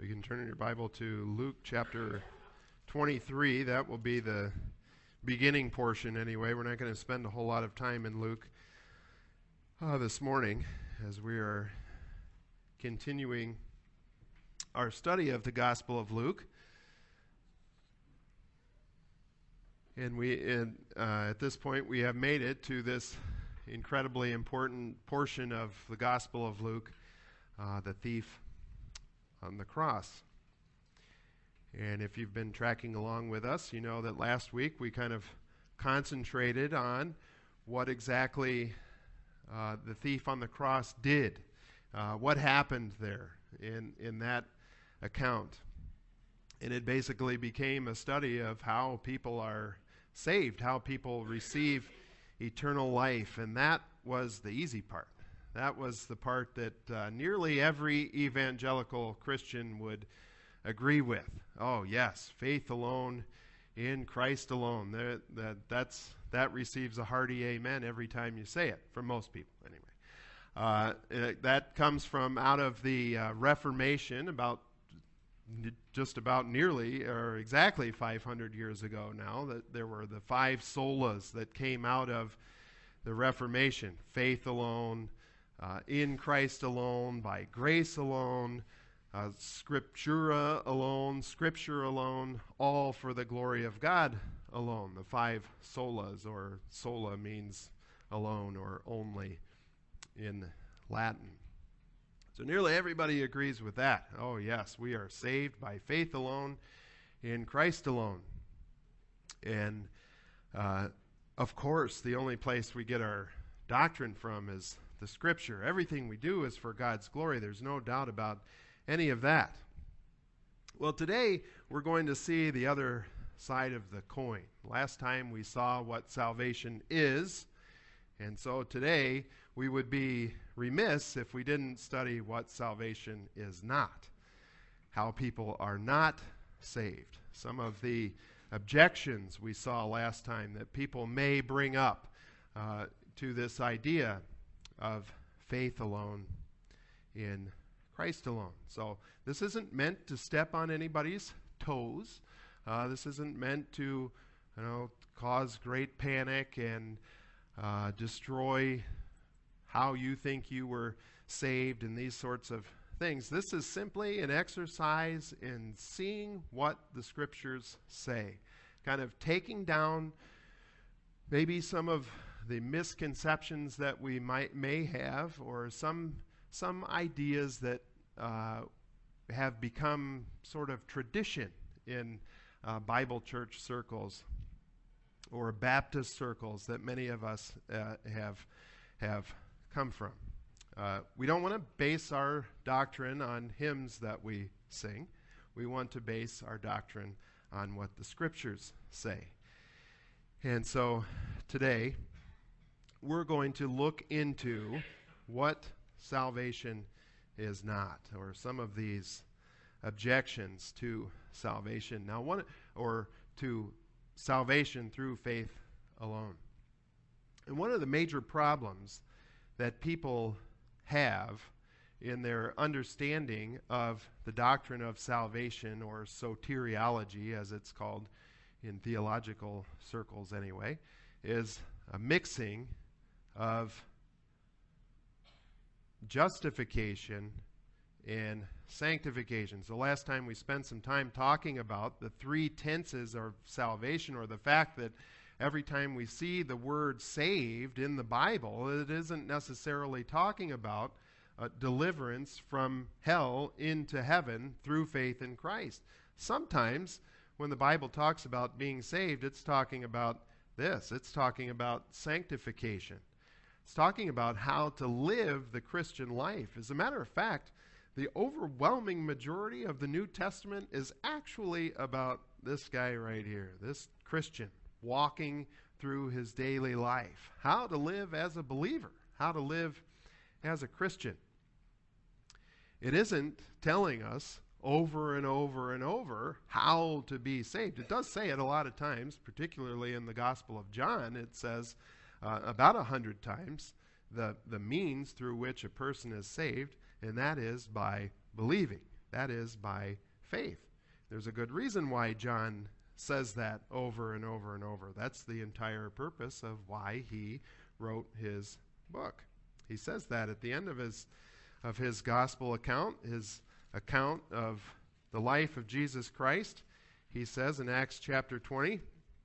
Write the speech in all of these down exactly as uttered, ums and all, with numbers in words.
You can turn in your Bible to Luke chapter twenty-three. That will be the beginning portion anyway. We're not going to spend a whole lot of time in Luke uh, this morning as we are continuing our study of the Gospel of Luke. And we, in, uh, at this point, we have made it to this incredibly important portion of the Gospel of Luke, uh, the thief on the cross. And if you've been tracking along with us, you know that last week we kind of concentrated on what exactly uh, the thief on the cross did, uh, what happened there in, in that account. And it basically became a study of how people are saved, how people receive eternal life. And that was the easy part. That was the part that uh, nearly every evangelical Christian would agree with. Oh, yes, faith alone, in Christ alone. That, that, that's, that receives a hearty amen every time you say it, for most people anyway. Uh, it, that comes from out of the uh, Reformation about just about nearly or exactly five hundred years ago now, that there were the five solas that came out of the Reformation. Faith alone, uh, in Christ alone, by grace alone, uh, scriptura alone, scripture alone, all for the glory of God alone. The five solas, or sola means alone or only in Latin. So nearly everybody agrees with that. Oh yes, we are saved by faith alone, in Christ alone. And uh, of course, the only place we get our doctrine from is the Scripture. Everything we do is for God's glory. There's no doubt about any of that. Well, today we're going to see the other side of the coin. Last time we saw what salvation is, and so today we would be remiss if we didn't study what salvation is not, how people are not saved. Some of the objections we saw last time that people may bring up uh, to this idea of faith alone in Christ alone. So this isn't meant to step on anybody's toes. Uh, this isn't meant to, you know, cause great panic and uh, destroy how you think you were saved and these sorts of things. This is simply an exercise in seeing what the Scriptures say, kind of taking down maybe some of the misconceptions that we might may have, or some some ideas that uh, have become sort of tradition in uh, Bible church circles or Baptist circles that many of us uh, have have come from. Uh, we don't want to base our doctrine on hymns that we sing. We want to base our doctrine on what the Scriptures say. And so today we're going to look into what salvation is not, or some of these objections to salvation. Now, one or to salvation through faith alone. And one of the major problems that people have in their understanding of the doctrine of salvation, or soteriology as it's called in theological circles anyway, is a mixing of justification and sanctification. So last time we spent some time talking about the three tenses of salvation, or the fact that every time we see the word saved in the Bible, it isn't necessarily talking about uh, deliverance from hell into heaven through faith in Christ. Sometimes when the Bible talks about being saved, it's talking about this. It's talking about sanctification. It's talking about how to live the Christian life. As a matter of fact, the overwhelming majority of the New Testament is actually about this guy right here, this Christian, walking through his daily life. How to live as a believer. How to live as a Christian. It isn't telling us over and over and over how to be saved. It does say it a lot of times, particularly in the Gospel of John. It says uh, about a hundred times the, the means through which a person is saved, and that is by believing. That is by faith. There's a good reason why John says that over and over and over. That's the entire purpose of why he wrote his book. He says that at the end of his of his gospel account, his account of the life of Jesus Christ. He says in Acts chapter twenty,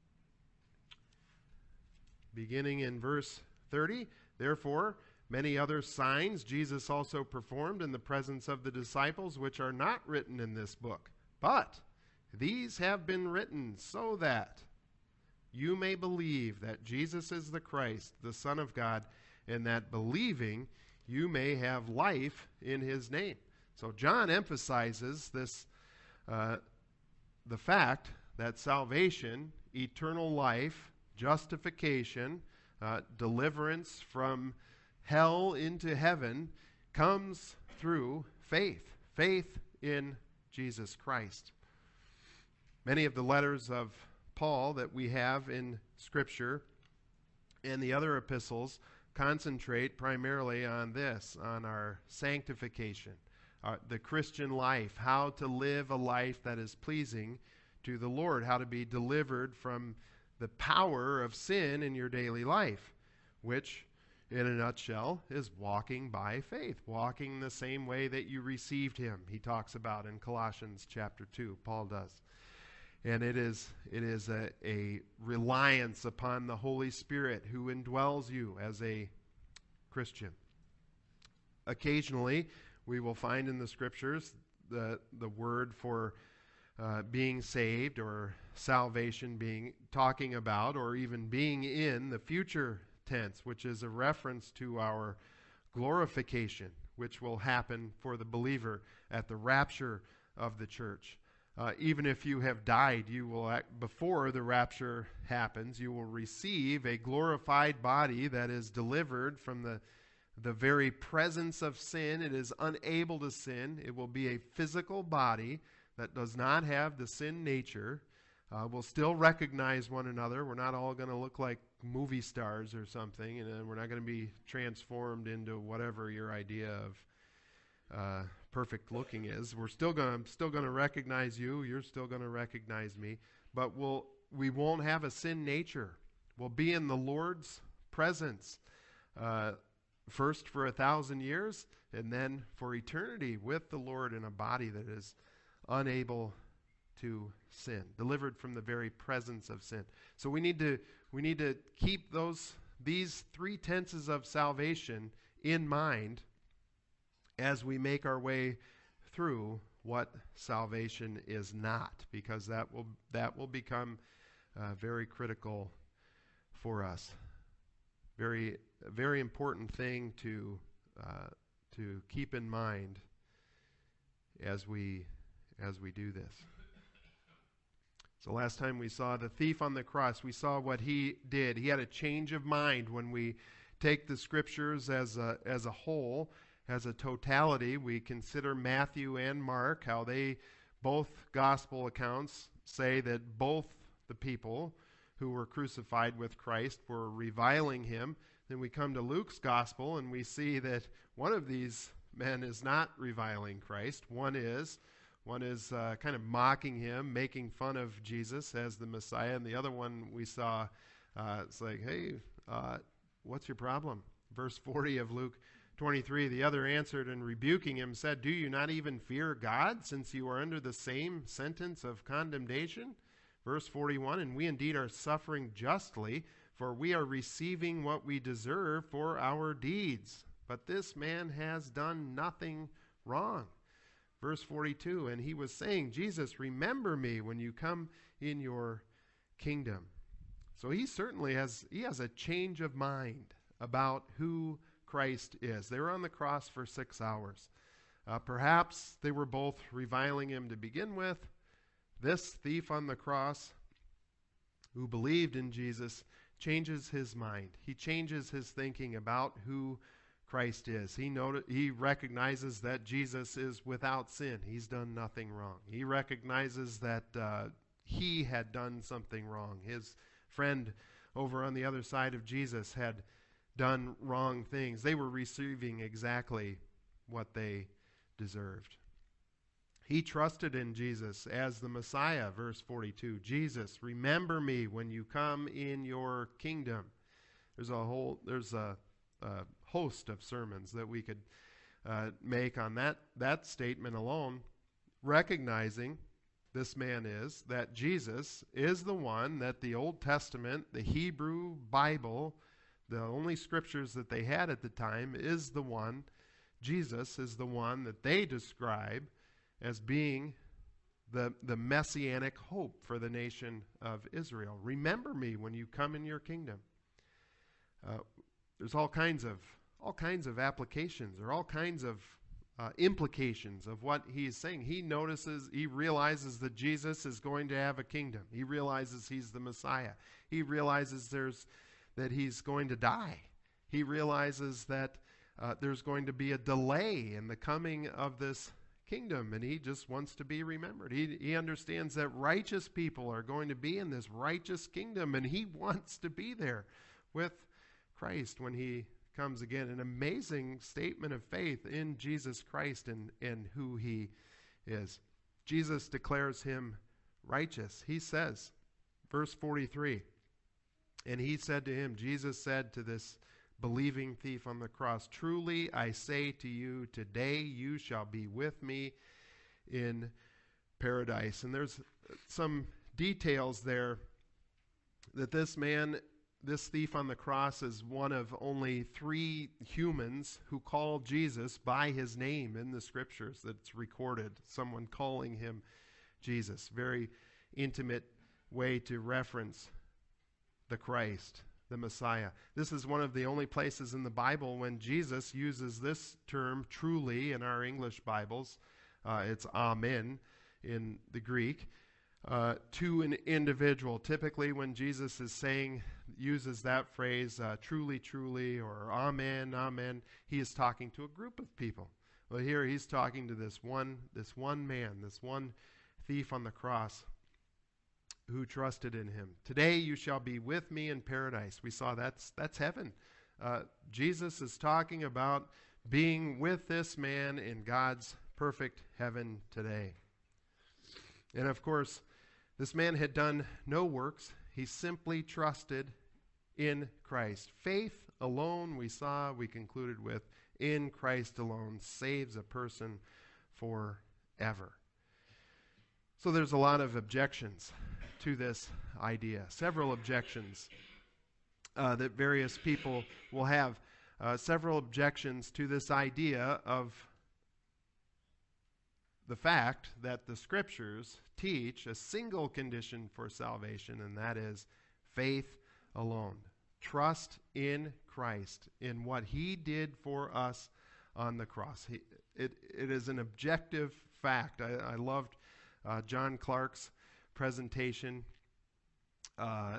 beginning in verse thirty, therefore many other signs Jesus also performed in the presence of the disciples, which are not written in this book. But these have been written so that you may believe that Jesus is the Christ, the Son of God, and that believing you may have life in his name. So John emphasizes this, uh, the fact that salvation, eternal life, justification, uh, deliverance from hell into heaven comes through faith. Faith in Jesus Christ. Many of the letters of Paul that we have in Scripture and the other epistles concentrate primarily on this, on our sanctification, uh, the Christian life, how to live a life that is pleasing to the Lord, how to be delivered from the power of sin in your daily life, which, in a nutshell, is walking by faith, walking the same way that you received him. He talks about in Colossians chapter two, Paul does. And it is it is a, a reliance upon the Holy Spirit who indwells you as a Christian. Occasionally, we will find in the Scriptures the, the word for uh, being saved or salvation being talking about or even being in the future tense, which is a reference to our glorification, which will happen for the believer at the rapture of the church. Uh, even if you have died, you will, act, before the rapture happens, you will receive a glorified body that is delivered from the, the very presence of sin. It is unable to sin. It will be a physical body that does not have the sin nature. Uh, we'll still recognize one another. We're not all going to look like movie stars or something, and we're not going to be transformed into whatever your idea of uh, perfect looking is. We're still going to still going to recognize you. You're still going to recognize me, but we'll we won't have a sin nature. We'll be in the Lord's presence, uh, first for a thousand years, and then for eternity with the Lord in a body that is unable to sin, delivered from the very presence of sin. So we need to we need to keep those these three tenses of salvation in mind as we make our way through what salvation is not, because that will that will become uh, very critical for us. Very a very important thing to uh, to keep in mind as we as we do this. So last time we saw the thief on the cross, we saw what he did. He had a change of mind. When we take the Scriptures as a as a whole, as a totality, we consider Matthew and Mark, how they, both gospel accounts, say that both the people who were crucified with Christ were reviling him. Then we come to Luke's gospel and we see that one of these men is not reviling Christ. One is. One is uh, kind of mocking him, making fun of Jesus as the Messiah. And the other one we saw, uh, it's like, hey, uh, what's your problem? Verse forty of Luke twenty-three, the other answered and rebuking him said, do you not even fear God, since you are under the same sentence of condemnation? Verse forty-one, and we indeed are suffering justly, for we are receiving what we deserve for our deeds. But this man has done nothing wrong. Verse forty-two, and he was saying, Jesus, remember me when you come in your kingdom. So he certainly has, he has a change of mind about who Christ is. They were on the cross for six hours. Uh, perhaps they were both reviling him to begin with. This thief on the cross, who believed in Jesus, changes his mind. He changes his thinking about who Christ is. He noti- he recognizes that Jesus is without sin. He's done nothing wrong. He recognizes that uh, he had done something wrong. His friend over on the other side of Jesus had done wrong things. They were receiving exactly what they deserved. He trusted in Jesus as the Messiah, verse forty-two. Jesus, remember me when you come in your kingdom. There's a whole, there's a, a host of sermons that we could uh, make on that, that statement alone, recognizing this man is that Jesus is the one that the Old Testament, the Hebrew Bible, the only scriptures that they had at the time, is the one, Jesus is the one that they describe as being the, the messianic hope for the nation of Israel. Remember me when you come in your kingdom. Uh, there's all kinds of all kinds of applications or all kinds of uh, implications of what he's saying. He notices, he realizes that Jesus is going to have a kingdom. He realizes he's the Messiah. He realizes there's that he's going to die. He realizes that uh, there's going to be a delay in the coming of this kingdom, and he just wants to be remembered. He, he understands that righteous people are going to be in this righteous kingdom, and he wants to be there with Christ when he comes again. An amazing statement of faith in Jesus Christ and, and who he is. Jesus declares him righteous. He says, verse forty-three, and he said to him, Jesus said to this believing thief on the cross, truly I say to you, today you shall be with me in paradise. And there's some details there that this man, this thief on the cross, is one of only three humans who call Jesus by his name in the scriptures that's recorded. Someone calling him Jesus. Very intimate way to reference the Christ, the Messiah. This is one of the only places in the Bible when Jesus uses this term truly in our English Bibles. Uh, it's amen in the Greek. Uh, to an individual. Typically when Jesus is saying, uses that phrase, uh, truly, truly, or amen, amen, he is talking to a group of people. Well, here he's talking to this one, this one man, this one thief on the cross who trusted in him. Today you shall be with me in paradise. We saw that's, that's heaven. Uh, Jesus is talking about being with this man in God's perfect heaven today. And of course, this man had done no works. He simply trusted in Christ. Faith alone, we saw, we concluded with, in Christ alone, saves a person forever. So there's a lot of objections to this idea. Several objections uh, that various people will have. Uh, several objections to this idea of the fact that the scriptures teach a single condition for salvation, and that is faith alone. Trust in Christ, in what he did for us on the cross. He, it, it is an objective fact. I, I loved uh, John Clark's presentation uh,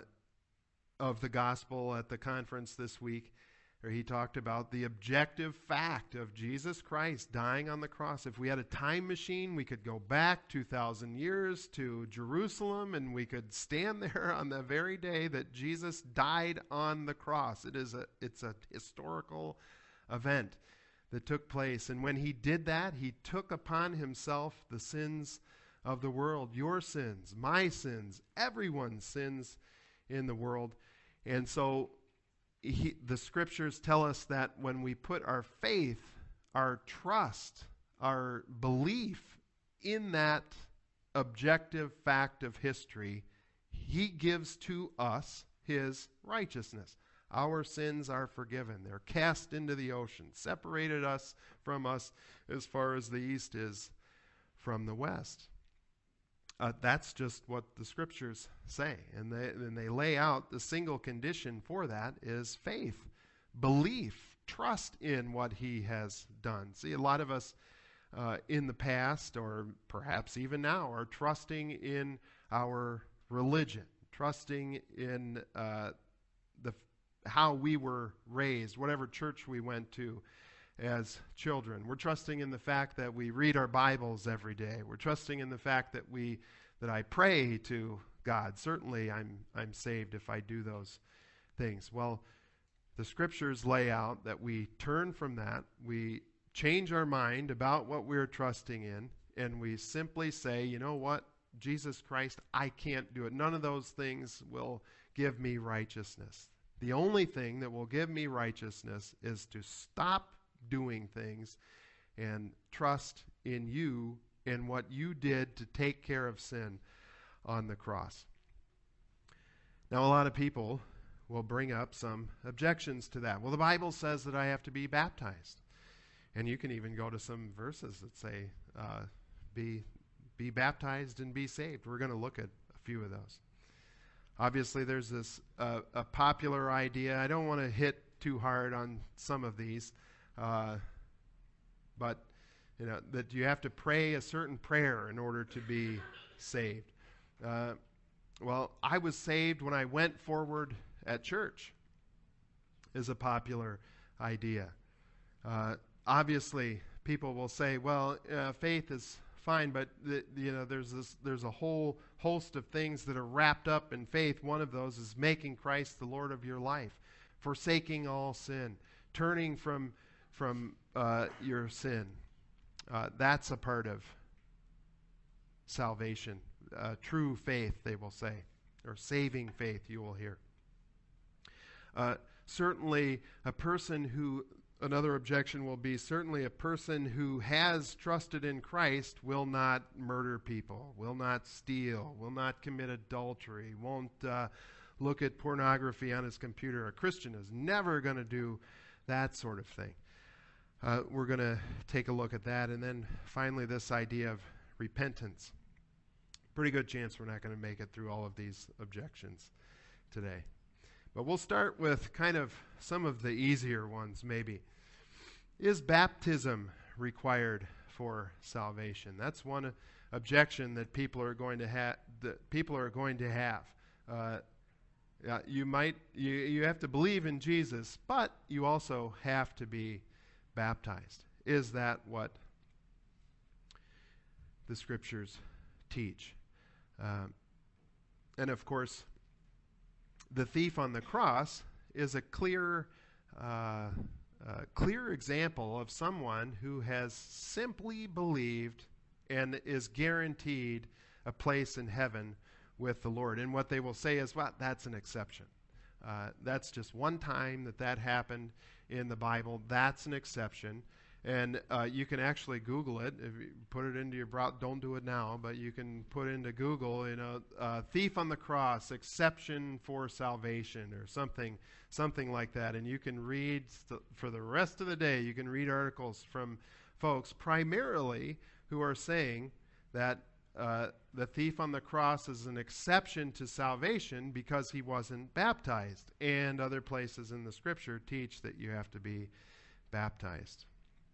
of the gospel at the conference this week, where he talked about the objective fact of Jesus Christ dying on the cross. If we had a time machine, we could go back two thousand years to Jerusalem, and we could stand there on the very day that Jesus died on the cross. It is a, it's a historical event that took place. And when he did that, he took upon himself the sins of the world, your sins, my sins, everyone's sins in the world. And so He, the scriptures tell us that when we put our faith, our trust, our belief in that objective fact of history, he gives to us his righteousness. Our sins are forgiven. They're cast into the ocean, separated us from us as far as the east is from the west. Uh, that's just what the scriptures say. And they, and they lay out the single condition for that is faith, belief, trust in what he has done. See, a lot of us uh, in the past, or perhaps even now, are trusting in our religion, trusting in uh, the how we were raised, whatever church we went to as children. We're trusting in the fact that we read our Bibles every day. We're trusting in the fact that we that I pray to God. Certainly I'm I'm saved if I do those things. Well, the scriptures lay out that we turn from that. We change our mind about what we're trusting in and we simply say, you know what, Jesus Christ, I can't do it. None of those things will give me righteousness. The only thing that will give me righteousness is to stop doing things and trust in you and what you did to take care of sin on the cross. Now, a lot of people will bring up some objections to that. Well, the Bible says that I have to be baptized. And you can even go to some verses that say, uh, be, be baptized and be saved. We're going to look at a few of those. Obviously, there's this uh, a popular idea. I don't want to hit too hard on some of these, uh, but you know that you have to pray a certain prayer in order to be saved. Uh, well, I was saved when I went forward at church, is a popular idea. Uh, obviously, people will say, "Well, uh, faith is fine, but the, you know, there's this, there's a whole host of things that are wrapped up in faith. One of those is making Christ the Lord of your life, forsaking all sin, turning from from uh, your sin. Uh, that's a part of salvation, uh, true faith, they will say, or saving faith. You will hear. Uh, certainly, a person who Another objection will be certainly a person who has trusted in Christ will not murder people, will not steal, will not commit adultery, won't uh, look at pornography on his computer. A Christian is never going to do that sort of thing. Uh, we're going to take a look at that. And then finally, this idea of repentance. Pretty good chance we're not going to make it through all of these objections today. But we'll start with kind of some of the easier ones, maybe. Is baptism required for salvation? That's one uh, objection that people are going to have. That people are going to have. Uh, uh, you might you you have to believe in Jesus, but you also have to be baptized. Is that what the Scriptures teach? Um, and of course, the thief on the cross is a clear, uh, uh, clear example of someone who has simply believed and is guaranteed a place in heaven with the Lord. And what they will say is, well, that's an exception. Uh, that's just one time that that happened in the Bible. That's an exception. And uh, you can actually Google it. If you put it into your browser, don't do it now, but you can put into Google, you know, uh, thief on the cross, exception for salvation, or something, something like that. And you can read st- for the rest of the day. You can read articles from folks primarily who are saying that uh, the thief on the cross is an exception to salvation because he wasn't baptized. And other places in the Scripture teach that you have to be baptized.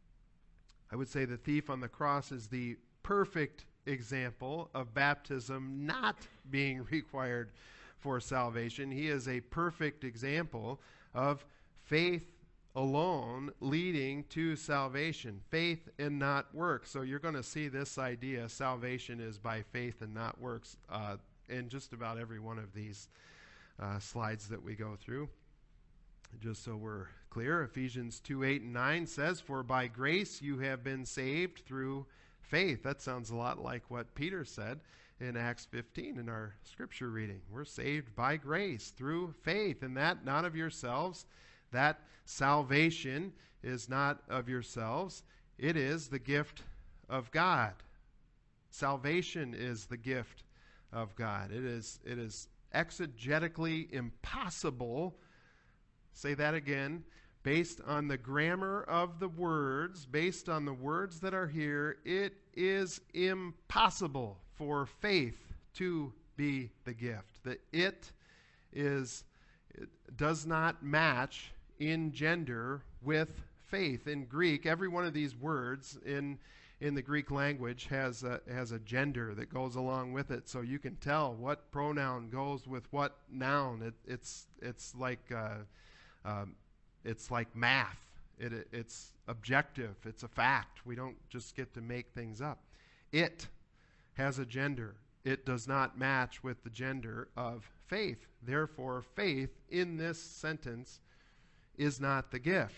I would say the thief on the cross is the perfect example of baptism not being required for salvation. He is a perfect example of faith alone leading to salvation, faith and not works. So you're going to see this idea, salvation is by faith and not works, uh, in just about every one of these uh, slides that we go through. Just so we're clear, Ephesians two, eight, and nine says, "For by grace you have been saved through faith." That sounds a lot like what Peter said in Acts fifteen in our scripture reading. We're saved by grace through faith, and that not of yourselves. That salvation is not of yourselves. It is the gift of God. Salvation is the gift of God. It is, it is exegetically impossible. Say that again. Based on the grammar of the words, based on the words that are here, it is impossible for faith to be the gift. The it is it does not match in gender with faith. In Greek, every one of these words in in the Greek language has a, has a gender that goes along with it, so you can tell what pronoun goes with what noun. It, it's it's like uh, Um, it's like math. It, it, it's objective. It's a fact. We don't just get to make things up. It has a gender. It does not match with the gender of faith. Therefore, faith in this sentence is not the gift.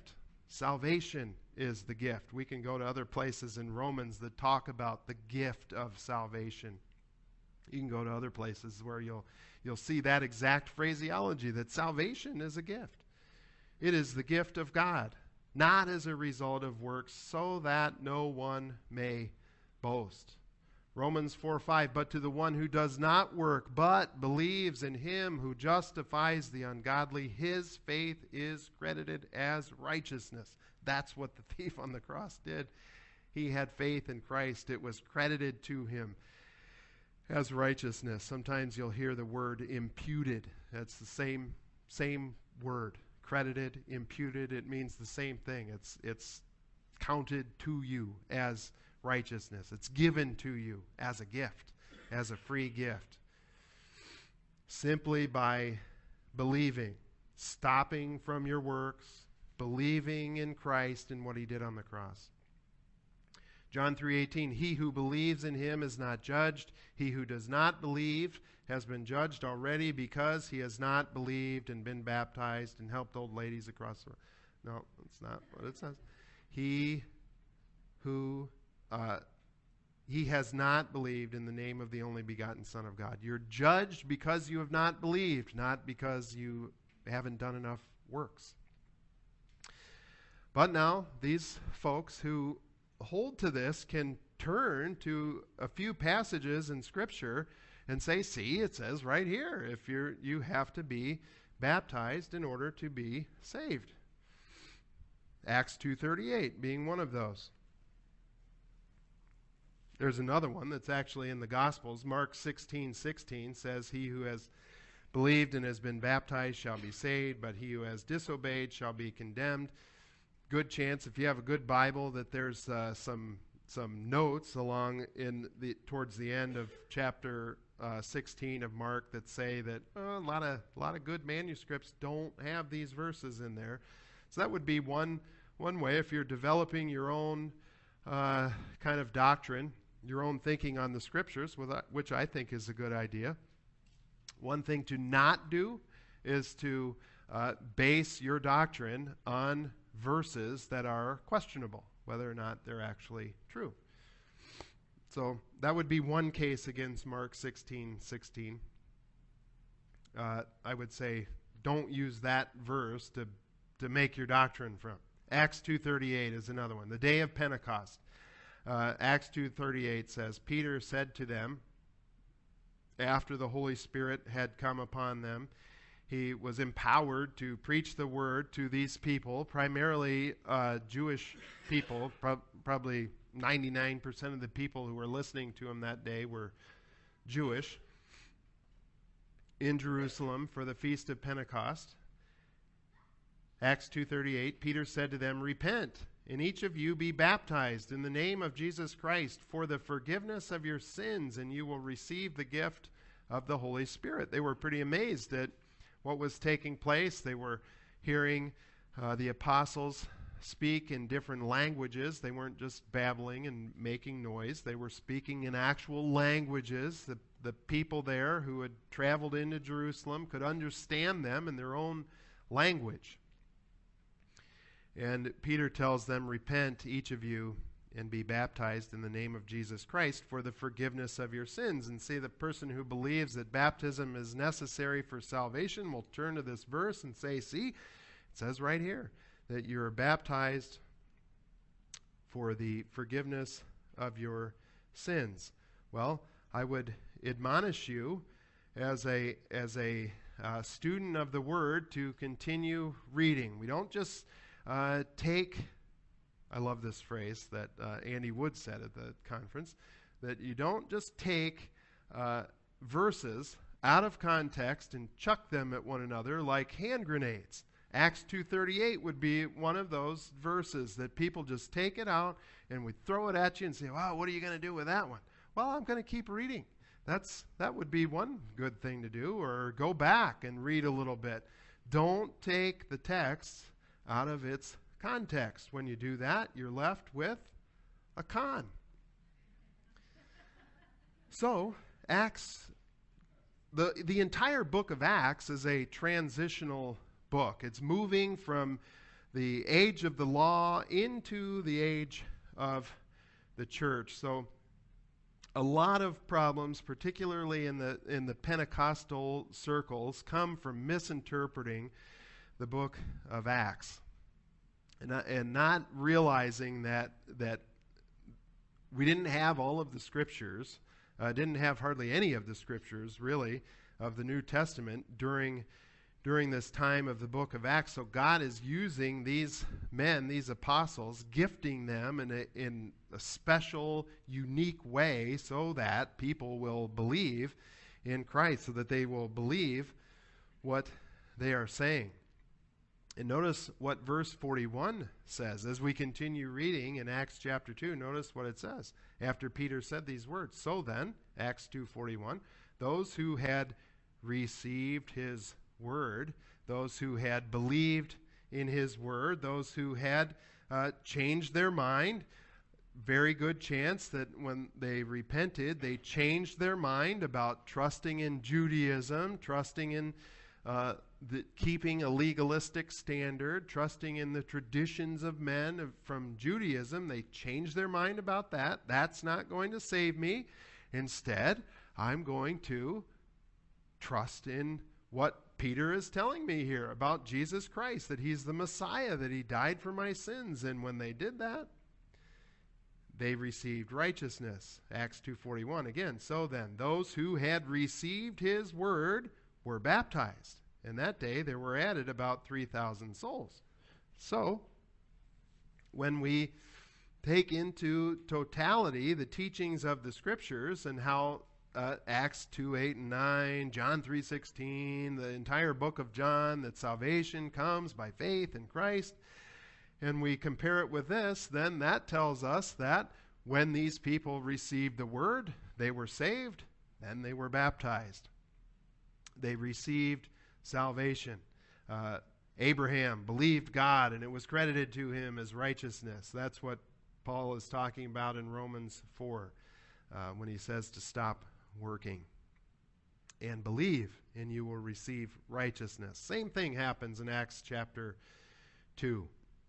Salvation is the gift. We can go to other places in Romans that talk about the gift of salvation. You can go to other places where you'll you'll see that exact phraseology, that salvation is a gift. It is the gift of God, not as a result of works, so that no one may boast. Romans four five, but to the one who does not work, but believes in him who justifies the ungodly, his faith is credited as righteousness. That's what the thief on the cross did. He had faith in Christ. It was credited to him as righteousness. Sometimes you'll hear the word imputed. That's the same same word. Credited, imputed, it means the same thing. It's it's counted to you as righteousness. It's given to you as a gift, as a free gift. Simply by believing, stopping from your works, believing in Christ and what he did on the cross. John three eighteen, he who believes in him is not judged. He who does not believe has been judged already because he has not believed and been baptized and helped old ladies across the road. No, that's not what it says. He who uh, he has not believed in the name of the only begotten Son of God. You're judged because you have not believed, not because you haven't done enough works. But now, these folks who hold to this can turn to a few passages in Scripture and say, see, it says right here, if you're you have to be baptized in order to be saved. Acts two thirty-eight being one of those. There's another one that's actually in the Gospels. Mark sixteen sixteen says, he who has believed and has been baptized shall be saved, but he who has disobeyed shall be condemned. Good chance, if you have a good Bible, that there's uh, some some notes along in the towards the end of chapter uh, sixteen of Mark that say that uh, a lot of a lot of good manuscripts don't have these verses in there. So that would be one one way if you're developing your own uh, kind of doctrine, your own thinking on the Scriptures, which I think is a good idea. One thing to not do is to uh, base your doctrine on verses that are questionable, whether or not they're actually true. So that would be one case against Mark sixteen sixteen. Uh, I would say don't use that verse to, to make your doctrine from. Acts two thirty-eight is another one. The day of Pentecost. Uh, Acts two thirty-eight says, Peter said to them, after the Holy Spirit had come upon them, he was empowered to preach the word to these people, primarily uh, Jewish people. Pro- probably ninety-nine percent of the people who were listening to him that day were Jewish, in Jerusalem for the Feast of Pentecost. Acts two thirty-eight, Peter said to them, repent, and each of you be baptized in the name of Jesus Christ for the forgiveness of your sins, and you will receive the gift of the Holy Spirit. They were pretty amazed at what was taking place. They were hearing uh, the apostles speak in different languages. They weren't just babbling and making noise. They were speaking in actual languages. The, the people there who had traveled into Jerusalem could understand them in their own language. And Peter tells them, repent, each of you, and be baptized in the name of Jesus Christ for the forgiveness of your sins. And see, the person who believes that baptism is necessary for salvation will turn to this verse and say, see, it says right here that you're baptized for the forgiveness of your sins. Well, I would admonish you as a as a uh, student of the Word to continue reading. We don't just uh, take... I love this phrase that uh, Andy Wood said at the conference, that you don't just take uh, verses out of context and chuck them at one another like hand grenades. Acts two thirty-eight would be one of those verses that people just take it out and we throw it at you and say, wow, what are you going to do with that one? Well, I'm going to keep reading. That's That would be one good thing to do, or go back and read a little bit. Don't take the text out of its context. When you do that, you're left with a con. So, Acts, the the entire book of Acts is a transitional book. It's moving from the age of the law into the age of the church. So a lot of problems, particularly in the in the Pentecostal circles, come from misinterpreting the book of Acts, and uh, and not realizing that that we didn't have all of the scriptures, uh, didn't have hardly any of the scriptures really of the New Testament during during this time of the book of Acts. So God is using these men, these apostles, gifting them in a, in a special, unique way so that people will believe in Christ, so that they will believe what they are saying. And notice what verse forty-one says. As we continue reading in Acts chapter two, notice what it says. After Peter said these words, so then, Acts two forty-one, those who had received his word, those who had believed in his word, those who had uh, changed their mind, very good chance that when they repented, they changed their mind about trusting in Judaism, trusting in uh, the, keeping a legalistic standard, trusting in the traditions of men of, from Judaism. They changed their mind about that. That's not going to save me. Instead, I'm going to trust in what Peter is telling me here about Jesus Christ, that he's the Messiah, that he died for my sins. And when they did that, they received righteousness. Acts two forty-one again. So then, those who had received his word were baptized. And that day there were added about three thousand souls. So, when we take into totality the teachings of the scriptures and how uh, Acts two, eight, and nine, John three sixteen, the entire book of John, that salvation comes by faith in Christ, and we compare it with this, then that tells us that when these people received the word, they were saved, then they were baptized. They received salvation. Uh, Abraham believed God, and it was credited to him as righteousness. That's what Paul is talking about in Romans four uh, when he says to stop working and believe, and you will receive righteousness. Same thing happens in Acts chapter two.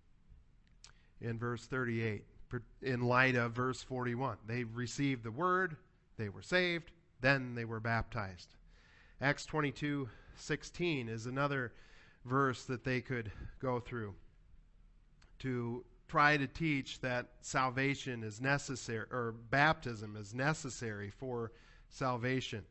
In verse thirty-eight, in light of verse forty-one. They received the word, they were saved, then they were baptized. Acts twenty-two sixteen is another verse that they could go through to try to teach that salvation is necessary, or baptism is necessary for salvation.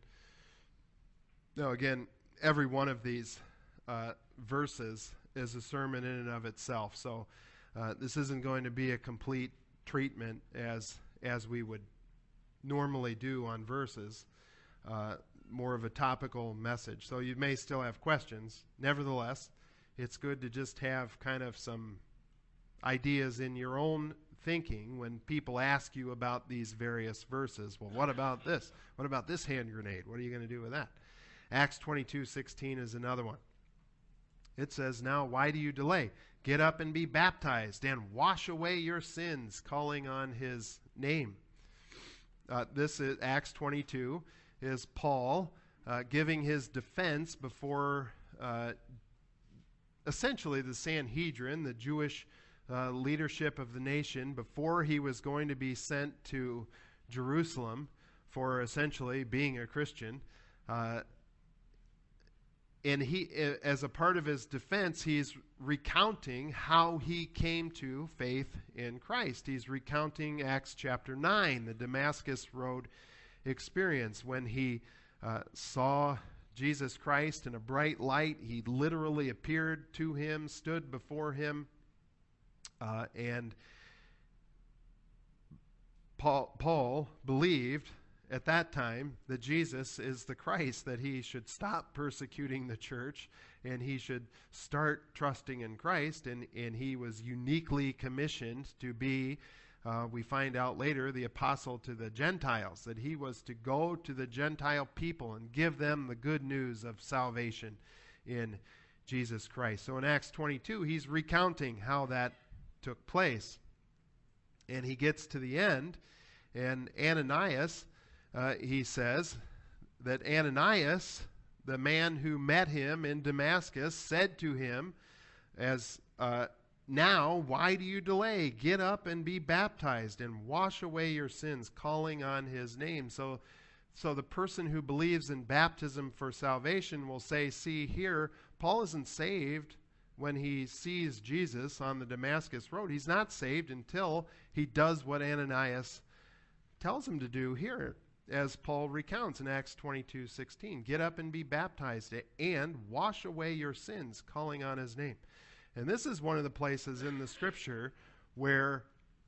Now again, every one of these uh, verses is a sermon in and of itself, so Uh, this isn't going to be a complete treatment as as we would normally do on verses, uh, more of a topical message. So you may still have questions. Nevertheless, it's good to just have kind of some ideas in your own thinking when people ask you about these various verses. Well, what about this? What about this hand grenade? What are you going to do with that? Acts twenty-two sixteen is another one. It says, now why do you delay? Get up and be baptized and wash away your sins, calling on his name. Uh, this is Acts twenty-two, is Paul uh, giving his defense before uh, essentially the Sanhedrin, the Jewish uh, leadership of the nation, before he was going to be sent to Jerusalem for essentially being a Christian. Uh, And he, as a part of his defense, he's recounting how he came to faith in Christ. He's recounting Acts chapter nine, the Damascus Road experience, when he uh, saw Jesus Christ in a bright light. He literally appeared to him, stood before him, uh, and Paul, Paul believed at that time that Jesus is the Christ, that he should stop persecuting the church and he should start trusting in Christ. And, and he was uniquely commissioned to be, uh, we find out later, the apostle to the Gentiles, that he was to go to the Gentile people and give them the good news of salvation in Jesus Christ. So in Acts twenty-two, he's recounting how that took place. And he gets to the end, and Ananias, Uh, he says that Ananias, the man who met him in Damascus, said to him, as uh, now, why do you delay? Get up and be baptized and wash away your sins, calling on his name. So, so the person who believes in baptism for salvation will say, see here, Paul isn't saved when he sees Jesus on the Damascus road. He's not saved until he does what Ananias tells him to do here, as Paul recounts in Acts twenty-two sixteen. Get up and be baptized and wash away your sins, calling on his name. And this is one of the places in the scripture where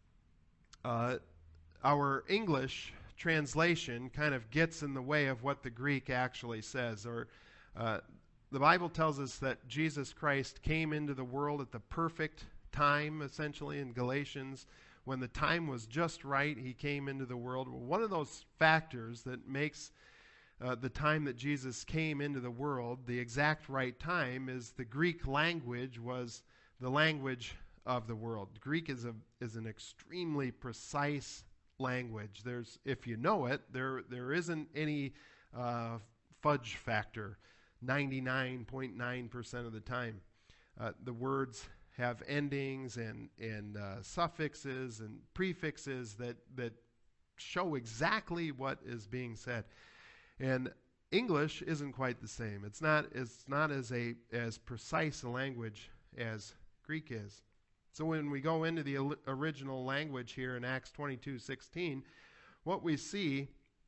uh, our English translation kind of gets in the way of what the Greek actually says. Or uh, the Bible tells us that Jesus Christ came into the world at the perfect time, essentially, in Galatians. When the time was just right, he came into the world. Well, one of those factors that makes Uh, the time that Jesus came into the world, the exact right time, is the Greek language was the language of the world. Greek is a is an extremely precise language. There's, if you know it, there there isn't any uh, fudge factor. ninety-nine point nine percent of the time, uh, the words have endings and and uh, suffixes and prefixes that that show exactly what is being said. And English isn't quite the same. It's not it's not as a as precise a language as Greek is. So when we go into the al- original language here in Acts twenty-two sixteen, what we see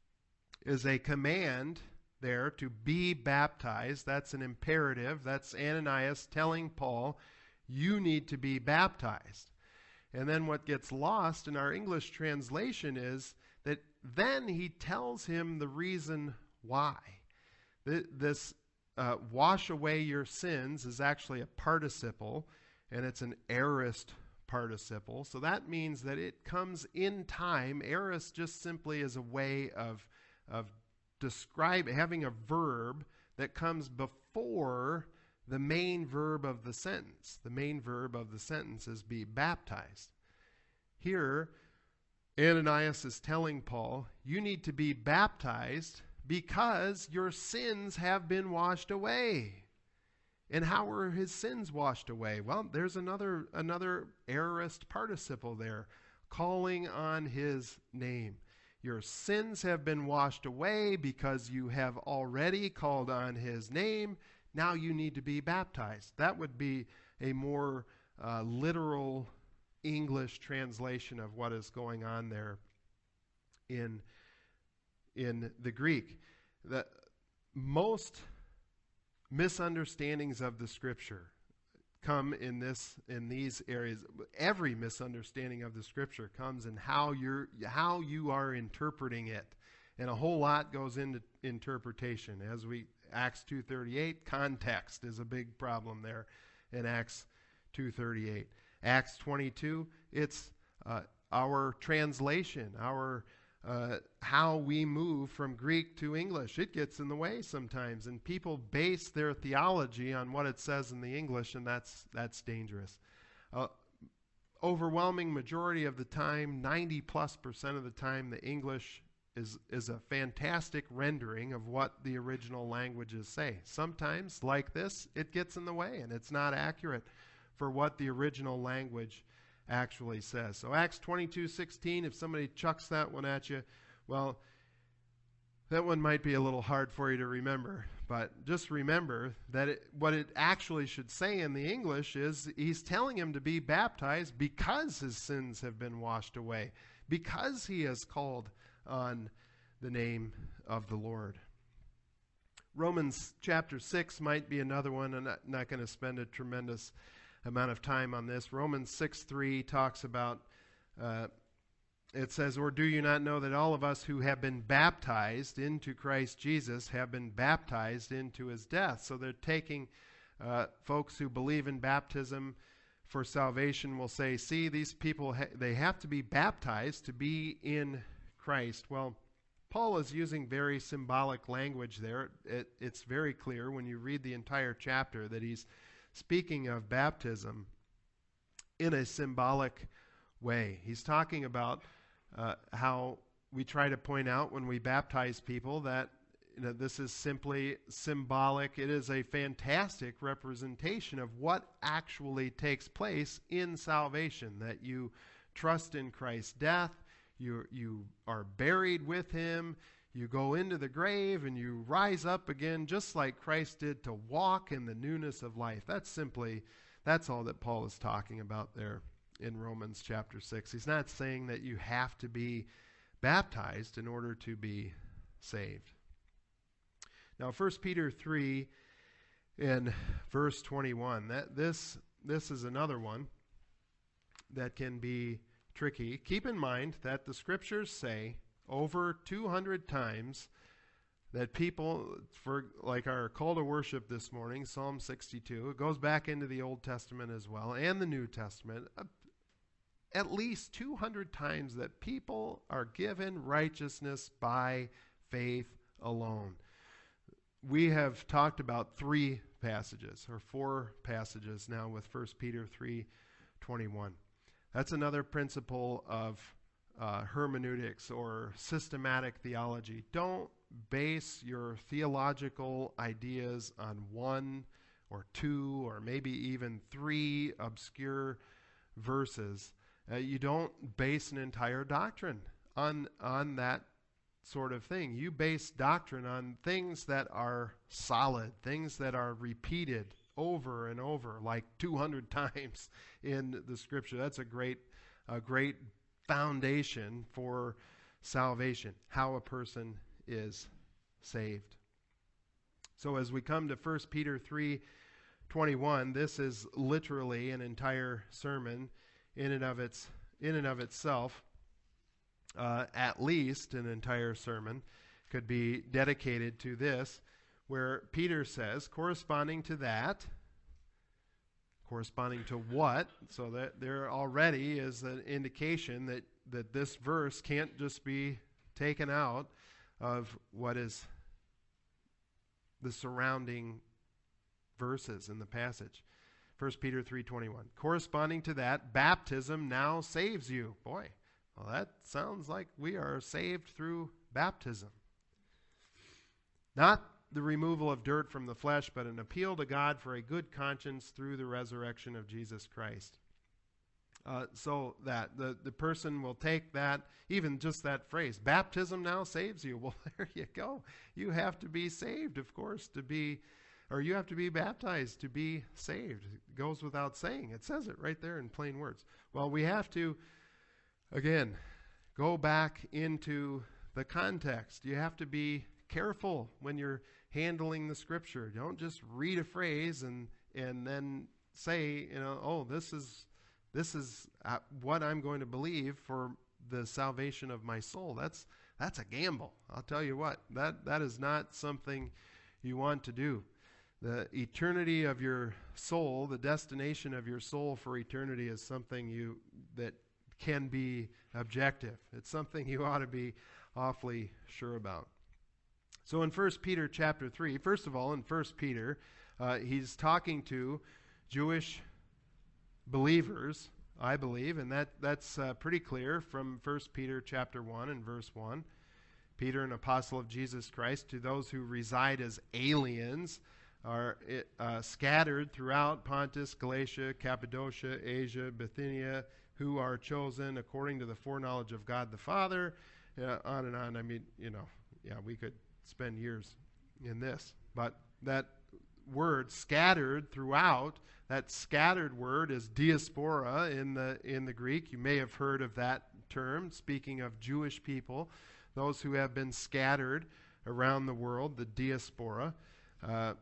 is a command there to be baptized. That's an imperative. That's Ananias telling Paul, you need to be baptized. And then what gets lost in our English translation is that then he tells him the reason why. Th- this uh, wash away your sins is actually a participle, and it's an aorist participle. So that means that it comes in time. Aorist just simply is a way of, of describe having a verb that comes before the main verb of the sentence. The main verb of the sentence is be baptized. Here, Ananias is telling Paul, you need to be baptized because your sins have been washed away. And how were his sins washed away? Well, there's another another aorist participle there, calling on his name. Your sins have been washed away because you have already called on his name. Now you need to be baptized. That would be a more uh, literal English translation of what is going on there in, in the Greek. The most misunderstandings of the scripture come in this in these areas. Every misunderstanding of the scripture comes in how you're how you are interpreting it. And a whole lot goes into interpretation. As we Acts two thirty-eight, context is a big problem there in Acts two thirty-eight. Acts twenty-two, it's uh, our translation, our uh, how we move from Greek to English. It gets in the way sometimes, and people base their theology on what it says in the English, and that's that's dangerous. Uh, overwhelming majority of the time, ninety plus percent of the time, the English is is a fantastic rendering of what the original languages say. Sometimes, like this, it gets in the way, and it's not accurate for what the original language actually says. So Acts twenty-two sixteen, if somebody chucks that one at you, well, that one might be a little hard for you to remember. But just remember that it, what it actually should say in the English is he's telling him to be baptized because his sins have been washed away, because he has called on the name of the Lord. Romans chapter six might be another one. I'm not, not going to spend a tremendous amount of time on this. Romans six three talks about, uh, it says, or do you not know that all of us who have been baptized into Christ Jesus have been baptized into his death? So they're taking uh, folks who believe in baptism for salvation will say, see, these people, ha- they have to be baptized to be in Christ. Well, Paul is using very symbolic language there. It, it's very clear when you read the entire chapter that he's speaking of baptism in a symbolic way. He's talking about uh, how we try to point out when we baptize people that you know, this is simply symbolic. It is a fantastic representation of what actually takes place in salvation, that you trust in Christ's death, you, you are buried with him, you go into the grave, and you rise up again just like Christ did to walk in the newness of life. That's simply, that's all that Paul is talking about there in Romans chapter six. He's not saying that you have to be baptized in order to be saved. Now, First Peter three in verse twenty-one, that this this is another one that can be tricky. Keep in mind that the scriptures say over two hundred times that people, for like our call to worship this morning, Psalm sixty-two, it goes back into the Old Testament as well and the New Testament, uh, at least two hundred times that people are given righteousness by faith alone. We have talked about three passages, or four passages now with First Peter three twenty-one. That's another principle of uh, hermeneutics or systematic theology. Don't base your theological ideas on one or two or maybe even three obscure verses. Uh, you don't base an entire doctrine on on that sort of thing. You base doctrine on things that are solid, things that are repeated over and over, like two hundred times in the scripture. That's a great, a great foundation for salvation, how a person is saved. So as we come to First Peter three twenty-one, this is literally an entire sermon in and of its in and of itself. Uh, at least an entire sermon could be dedicated to this, where Peter says, corresponding to that, corresponding to what? So that there already is an indication that, that this verse can't just be taken out of what is the surrounding verses in the passage. First Peter three twenty-one. Corresponding to that, baptism now saves you. Boy, well, that sounds like we are saved through baptism. Not the removal of dirt from the flesh, but an appeal to God for a good conscience through the resurrection of Jesus Christ. Uh, so that the, the person will take that, even just that phrase, baptism now saves you. Well, there you go. You have to be saved, of course, to be, or you have to be baptized to be saved. It goes without saying. It says it right there in plain words. Well, we have to, again, go back into the context. You have to be careful when you're handling the scripture. Don't just read a phrase and and then say, you know, oh, this is this is uh, what I'm going to believe for the salvation of my soul. That's that's a gamble. I'll tell you what. That that is not something you want to do. The eternity of your soul, the destination of your soul for eternity, is something you that can be objective. It's something you ought to be awfully sure about. So in First Peter chapter three, first of all, in First Peter, uh, he's talking to Jewish believers, I believe, and that that's uh, pretty clear from First Peter chapter one and verse one. Peter, an apostle of Jesus Christ, to those who reside as aliens, are uh, scattered throughout Pontus, Galatia, Cappadocia, Asia, Bithynia, who are chosen according to the foreknowledge of God the Father, uh, on and on. I mean, you know, yeah, we could spend years in this. But that word scattered throughout, that scattered word is diaspora in the in the Greek. You may have heard of that term, speaking of Jewish people, those who have been scattered around the world, the diaspora. Uh,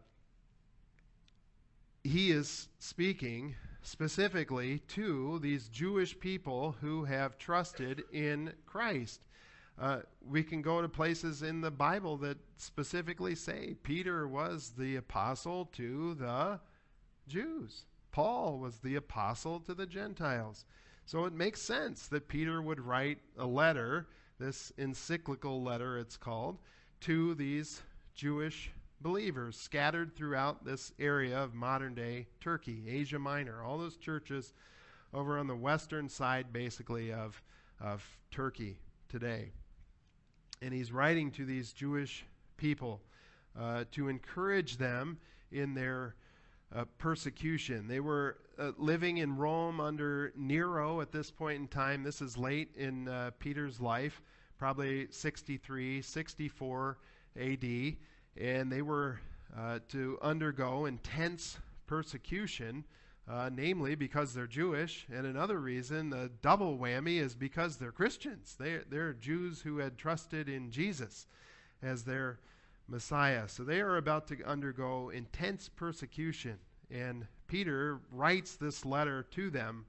he is speaking specifically to these Jewish people who have trusted in Christ. Uh, we can go to places in the Bible that specifically say Peter was the apostle to the Jews. Paul was the apostle to the Gentiles. So it makes sense that Peter would write a letter, this encyclical letter it's called, to these Jewish believers scattered throughout this area of modern-day Turkey, Asia Minor, all those churches over on the western side, basically, of, of Turkey today. And he's writing to these Jewish people, uh, to encourage them in their uh, persecution. They were uh, living in Rome under Nero at this point in time. This is late in uh, Peter's life, probably sixty-three, sixty-four A D, and they were uh, to undergo intense persecution, uh, namely because they're Jewish, and another reason, the double whammy, is because they're Christians. They're, they're Jews who had trusted in Jesus as their Messiah. So they are about to undergo intense persecution, and Peter writes this letter to them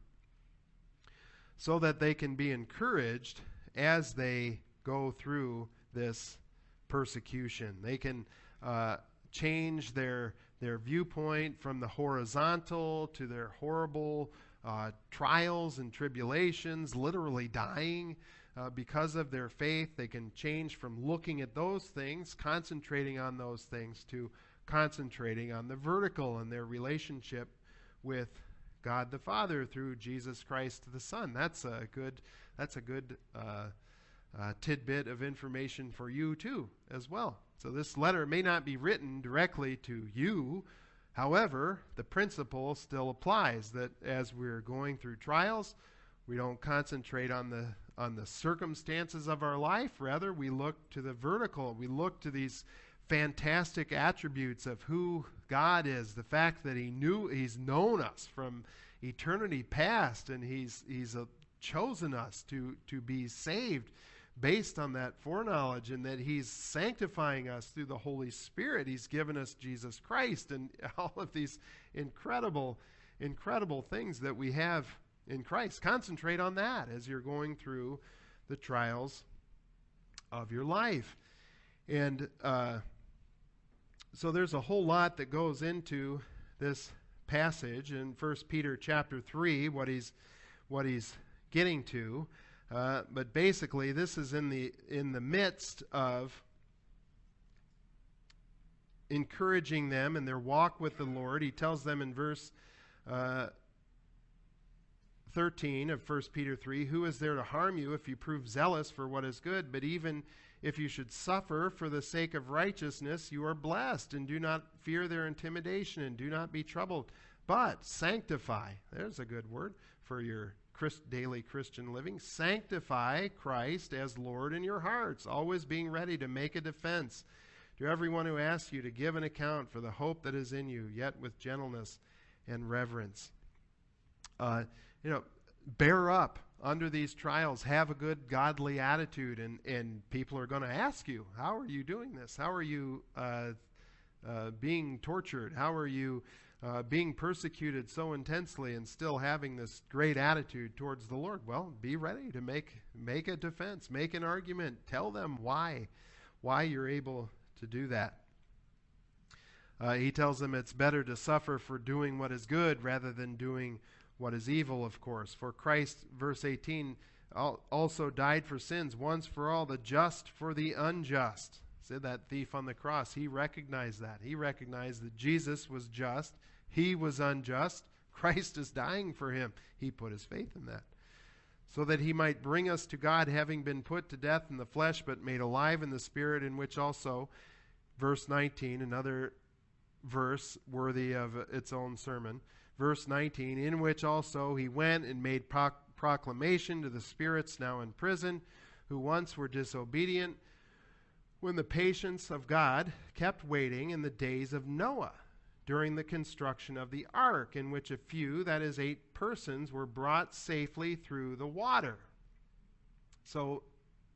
so that they can be encouraged as they go through this persecution. They can uh, change their their viewpoint from the horizontal to their horrible uh, trials and tribulations, literally dying uh, because of their faith. They can change from looking at those things, concentrating on those things, to concentrating on the vertical and their relationship with God the Father through Jesus Christ the Son. That's a good that's a good uh, uh, tidbit of information for you too as well. So this letter may not be written directly to you. However, the principle still applies, that as we're going through trials, we don't concentrate on the on the circumstances of our life. Rather, we look to the vertical. We look to these fantastic attributes of who God is, the fact that he knew he's known us from eternity past, and he's he's uh, chosen us to to be saved based on that foreknowledge, and that he's sanctifying us through the Holy Spirit. He's given us Jesus Christ, and all of these incredible incredible things that we have in Christ. Concentrate on that as you're going through the trials of your life. And uh, so there's a whole lot that goes into this passage in First Peter chapter three, what he's what he's getting to. Uh, but basically, this is in the in the midst of encouraging them in their walk with the Lord. He tells them in verse uh, thirteen of First Peter three, "Who is there to harm you if you prove zealous for what is good? But even if you should suffer for the sake of righteousness, you are blessed, and do not fear their intimidation, and do not be troubled. But sanctify," there's a good word for your Christ, daily Christian living, "sanctify Christ as Lord in your hearts, always being ready to make a defense to everyone who asks you to give an account for the hope that is in you, yet with gentleness and reverence." Uh, you know, bear up under these trials. Have a good godly attitude, and, and people are going to ask you, how are you doing this? How are you uh, uh, being tortured? How are you Uh, being persecuted so intensely and still having this great attitude towards the Lord? Well, be ready to make make a defense, make an argument, tell them why, why you're able to do that. Uh, he tells them it's better to suffer for doing what is good rather than doing what is evil, of course. For Christ, verse eighteen, also died for sins once for all, the just for the unjust. Said that thief on the cross, he recognized that. He recognized that Jesus was just. He was unjust. Christ is dying for him. He put his faith in that. So that he might bring us to God, having been put to death in the flesh, but made alive in the Spirit, in which also, verse nineteen, another verse worthy of its own sermon, verse nineteen, in which also he went and made pro- proclamation to the spirits now in prison, who once were disobedient, when the patience of God kept waiting in the days of Noah, during the construction of the ark, in which a few, that is eight persons, were brought safely through the water. So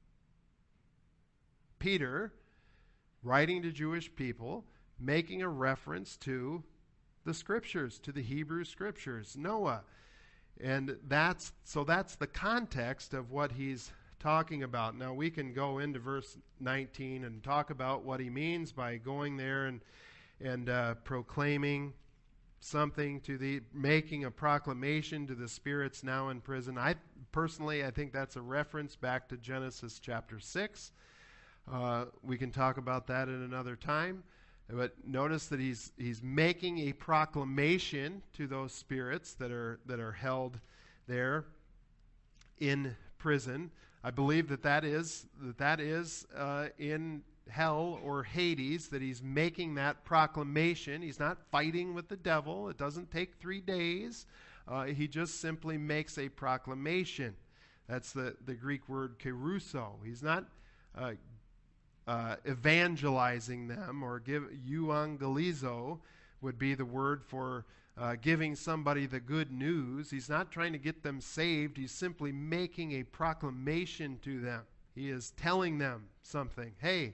Peter, writing to Jewish people, making a reference to the scriptures, to the Hebrew scriptures, Noah. And that's so that's the context of what he's talking about. Now we can go into verse nineteen and talk about what he means by going there and and uh, proclaiming something to the, making a proclamation to the spirits now in prison. I personally, I think that's a reference back to Genesis chapter six. Uh, we can talk about that at another time. But notice that he's he's making a proclamation to those spirits that are that are held there in prison. I believe that that is that that is uh, in hell or Hades that he's making that proclamation. He's not fighting with the devil. It doesn't take three days. Uh, he just simply makes a proclamation. That's the, the Greek word keruso. He's not uh, uh, evangelizing them, or give euangelizo would be the word for uh, giving somebody the good news. He's not trying to get them saved. He's simply making a proclamation to them. He is telling them something. Hey,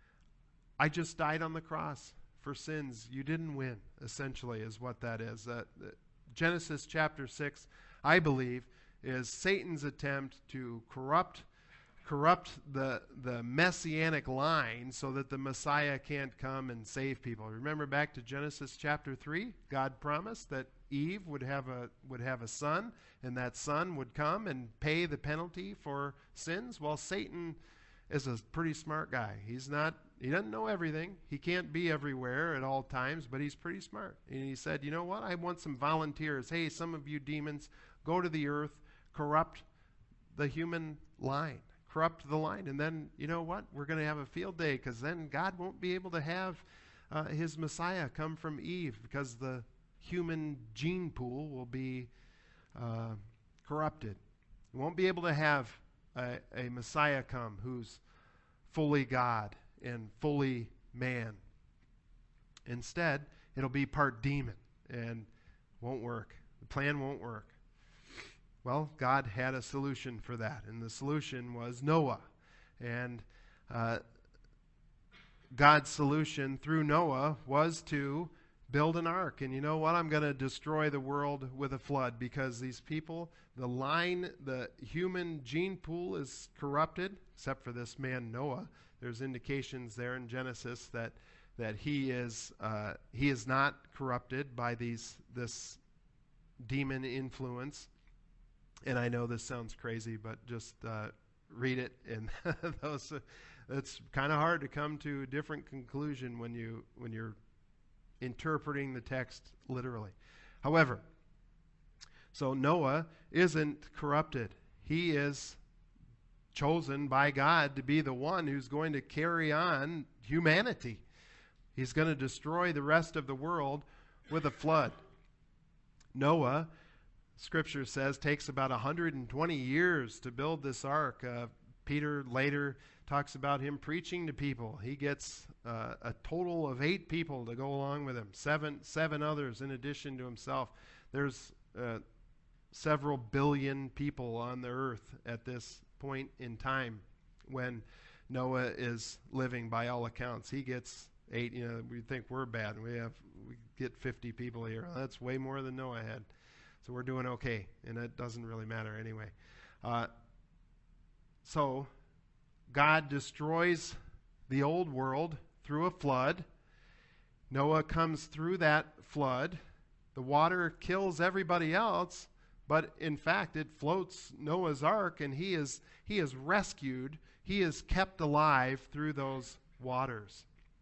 I just died on the cross for sins. You didn't win, essentially, is what that is. Uh, Genesis chapter six, I believe, is Satan's attempt to corrupt corrupt the, the messianic line so that the Messiah can't come and save people. Remember back to Genesis chapter three, God promised that Eve would have a would have a son, and that son would come and pay the penalty for sins. Well, Satan is a pretty smart guy. He's not he doesn't know everything. He can't be everywhere at all times, but he's pretty smart. And he said, "You know what? I want some volunteers. Hey, some of you demons, go to the earth, corrupt the human line. Corrupt the line, and then, you know what? We're going to have a field day, because then God won't be able to have uh, his Messiah come from Eve, because the human gene pool will be uh, corrupted. We won't be able to have a, a Messiah come who's fully God and fully man. Instead, it'll be part demon, and won't work. The plan won't work." Well, God had a solution for that, and the solution was Noah. And uh, God's solution through Noah was to build an ark. And you know what? I'm going to destroy the world with a flood, because these people, the line, the human gene pool is corrupted, except for this man Noah. There's indications there in Genesis that that he is uh, he is not corrupted by these this demon influence. And I know this sounds crazy, but just uh, read it, and those. Uh, it's kind of hard to come to a different conclusion when you when you're interpreting the text literally. However, so Noah isn't corrupted. He is chosen by God to be the one who's going to carry on humanity. He's going to destroy the rest of the world with a flood. Noah, Scripture says, takes about one hundred twenty years to build this ark. Uh, Peter later talks about him preaching to people. He gets uh, a total of eight people to go along with him, seven seven others in addition to himself. There's uh, several billion people on the earth at this point in time when Noah is living, by all accounts. He gets eight. You know, we think we're bad. We have we get fifty people here. That's way more than Noah had. So we're doing okay, and it doesn't really matter anyway. Uh, so God destroys the old world through a flood. Noah comes through that flood. The water kills everybody else, but in fact it floats Noah's ark, and he is he is rescued. He is kept alive through those waters.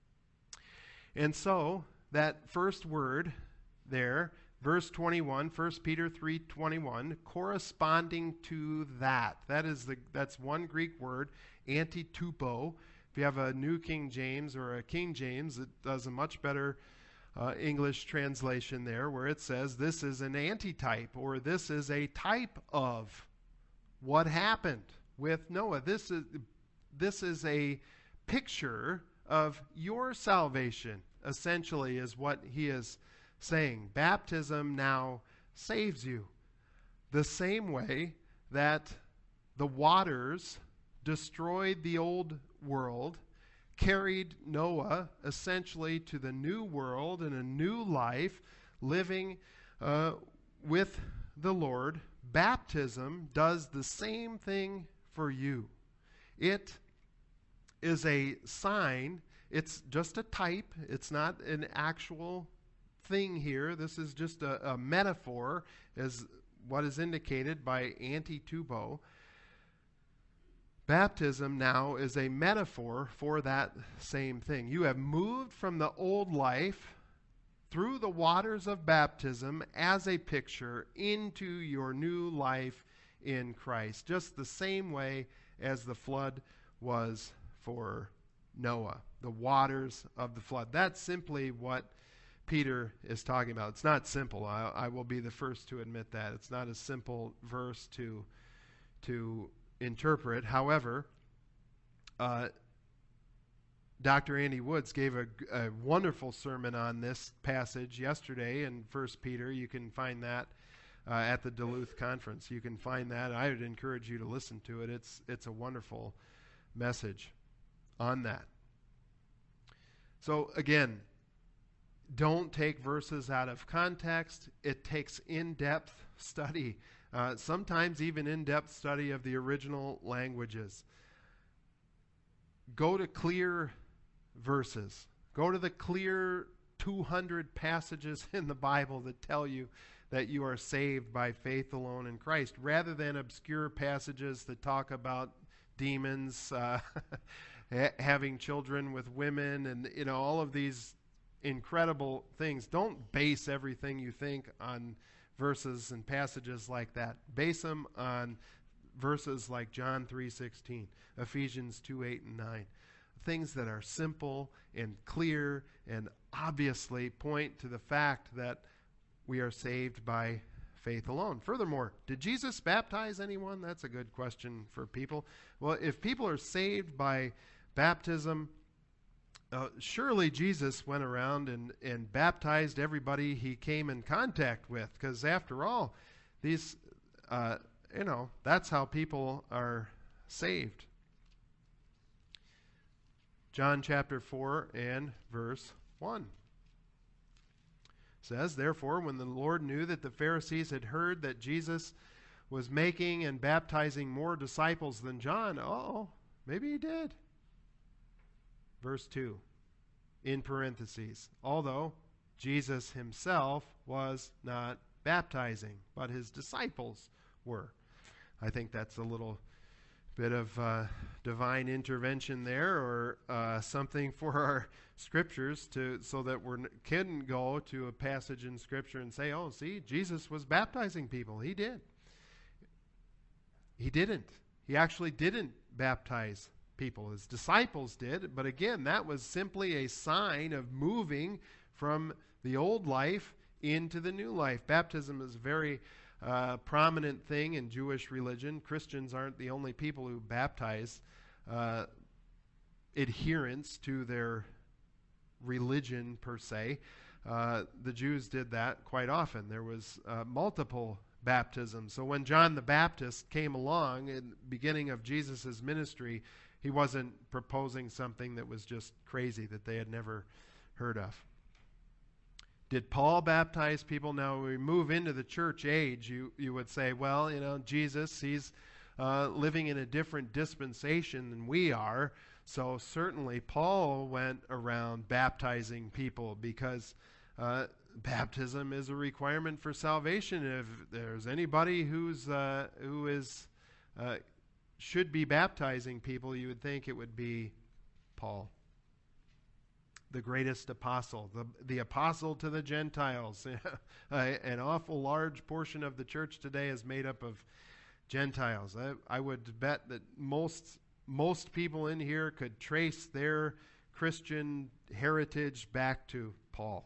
And so that first word there, verse twenty-one, First Peter three twenty-one, corresponding to that. That is the that's one Greek word, antitupo. If you have a New King James or a King James, it does a much better uh, English translation there, where it says this is an antitype, or this is a type of what happened with Noah. This is this is a picture of your salvation, essentially, is what he is saying. Baptism now saves you. The same way that the waters destroyed the old world, carried Noah essentially to the new world and a new life, living uh, with the Lord. Baptism does the same thing for you. It is a sign. It's just a type. It's not an actual thing here. This is just a, a metaphor, as what is indicated by antitupo. Baptism now is a metaphor for that same thing. You have moved from the old life through the waters of baptism as a picture into your new life in Christ, just the same way as the flood was for Noah, the waters of the flood. That's simply what Peter is talking about. It's not simple. I, I will be the first to admit that. It's not a simple verse to, to interpret. However, uh, Doctor Andy Woods gave a, a wonderful sermon on this passage yesterday in First Peter. You can find that uh, at the Duluth conference. You can find that. I would encourage you to listen to it. It's it's a wonderful message on that. So again, don't take verses out of context. It takes in-depth study, uh, sometimes even in-depth study of the original languages. Go to clear verses. Go to the clear two hundred passages in the Bible that tell you that you are saved by faith alone in Christ, rather than obscure passages that talk about demons, uh, having children with women, and you know all of these incredible things. Don't base everything you think on verses and passages like that. Base them on verses like John three sixteen, Ephesians two eight and nine. Things that are simple and clear and obviously point to the fact that we are saved by faith alone. Furthermore, did Jesus baptize anyone? That's a good question for people. Well, if people are saved by baptism, uh, surely Jesus went around and, and baptized everybody he came in contact with, because after all, these, uh, you know, that's how people are saved. John chapter four and verse one says, "Therefore, when the Lord knew that the Pharisees had heard that Jesus was making and baptizing more disciples than John," oh, maybe he did. Verse two, in parentheses, "although Jesus himself was not baptizing, but his disciples were." I think that's a little bit of uh, divine intervention there, or uh, something for our scriptures, to so that we can go to a passage in Scripture and say, oh, see, Jesus was baptizing people. He did. He didn't. He actually didn't baptize people. His disciples did, but again, that was simply a sign of moving from the old life into the new life. Baptism is very Uh, prominent thing in Jewish religion. Christians aren't the only people who baptize uh, adherents to their religion per se. Uh, the Jews did that quite often. There was uh, multiple baptisms. So when John the Baptist came along in the beginning of Jesus' ministry, he wasn't proposing something that was just crazy that they had never heard of. Did Paul baptize people? Now, when we move into the church age, you, you would say, well, you know, Jesus, he's uh, living in a different dispensation than we are. So certainly Paul went around baptizing people, because uh, baptism is a requirement for salvation. If there's anybody who's uh, who is uh, should be baptizing people, you would think it would be Paul, the greatest apostle, the, the apostle to the Gentiles. An awful large portion of the church today is made up of Gentiles. I, I would bet that most most people in here could trace their Christian heritage back to Paul.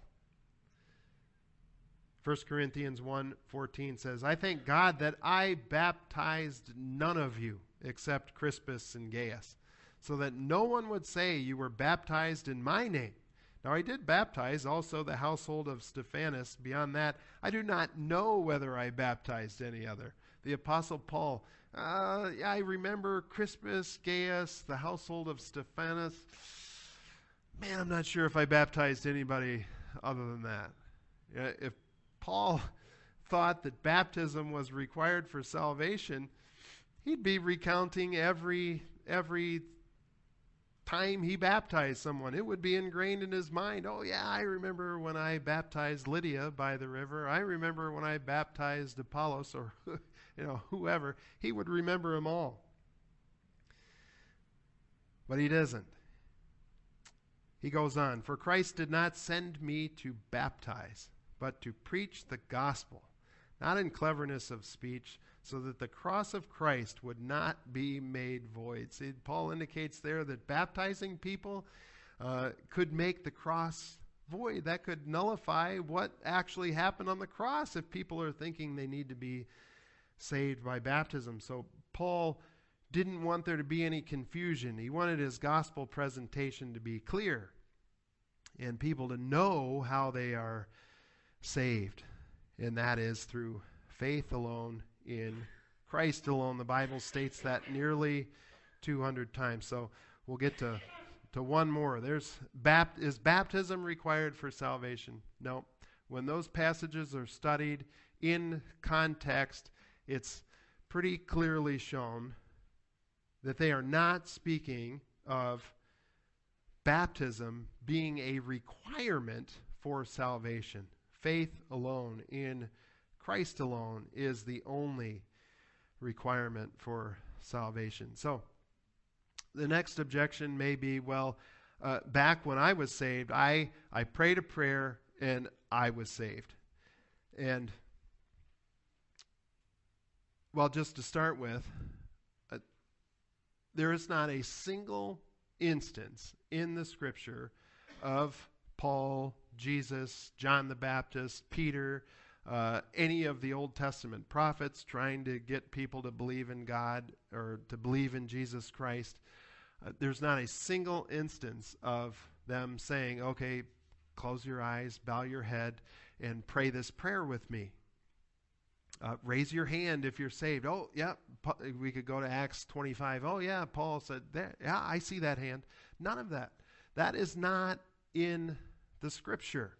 First Corinthians one fourteen says, "I thank God that I baptized none of you except Crispus and Gaius, so that no one would say you were baptized in my name. Now I did baptize also the household of Stephanas. Beyond that, I do not know whether I baptized any other." The Apostle Paul, uh, yeah, I remember Crispus, Gaius, the household of Stephanas. Man, I'm not sure if I baptized anybody other than that. Uh, if Paul thought that baptism was required for salvation, he'd be recounting every every time he baptized someone. It would be ingrained in his mind. Oh yeah, I remember when I baptized Lydia by the river. I remember when I baptized Apollos, or you know, whoever. He would remember them all. But he doesn't. He goes on, "For Christ did not send me to baptize, but to preach the gospel, not in cleverness of speech, so that the cross of Christ would not be made void. See, Paul indicates there that baptizing people uh, could make the cross void. That could nullify what actually happened on the cross if people are thinking they need to be saved by baptism. So Paul didn't want there to be any confusion. He wanted his gospel presentation to be clear and people to know how they are saved. And that is through faith alone in Christ alone. The Bible states that nearly two hundred times. So we'll get to, to one more. There's bapt- is baptism required for salvation? No. When those passages are studied in context, it's pretty clearly shown that they are not speaking of baptism being a requirement for salvation. Faith alone in Christ alone is the only requirement for salvation. So the next objection may be, well, uh, back when I was saved, I, I prayed a prayer and I was saved. And, well, just to start with, uh, there is not a single instance in the Scripture of Paul, Jesus, John the Baptist, Peter, uh, any of the Old Testament prophets trying to get people to believe in God or to believe in Jesus Christ. Uh, there's not a single instance of them saying, okay, close your eyes, bow your head, and pray this prayer with me. Uh, raise your hand if you're saved. Oh, yeah, we could go to Acts twenty-five. Oh, yeah, Paul said, that. Yeah, I see that hand. None of that. That is not in the Scripture.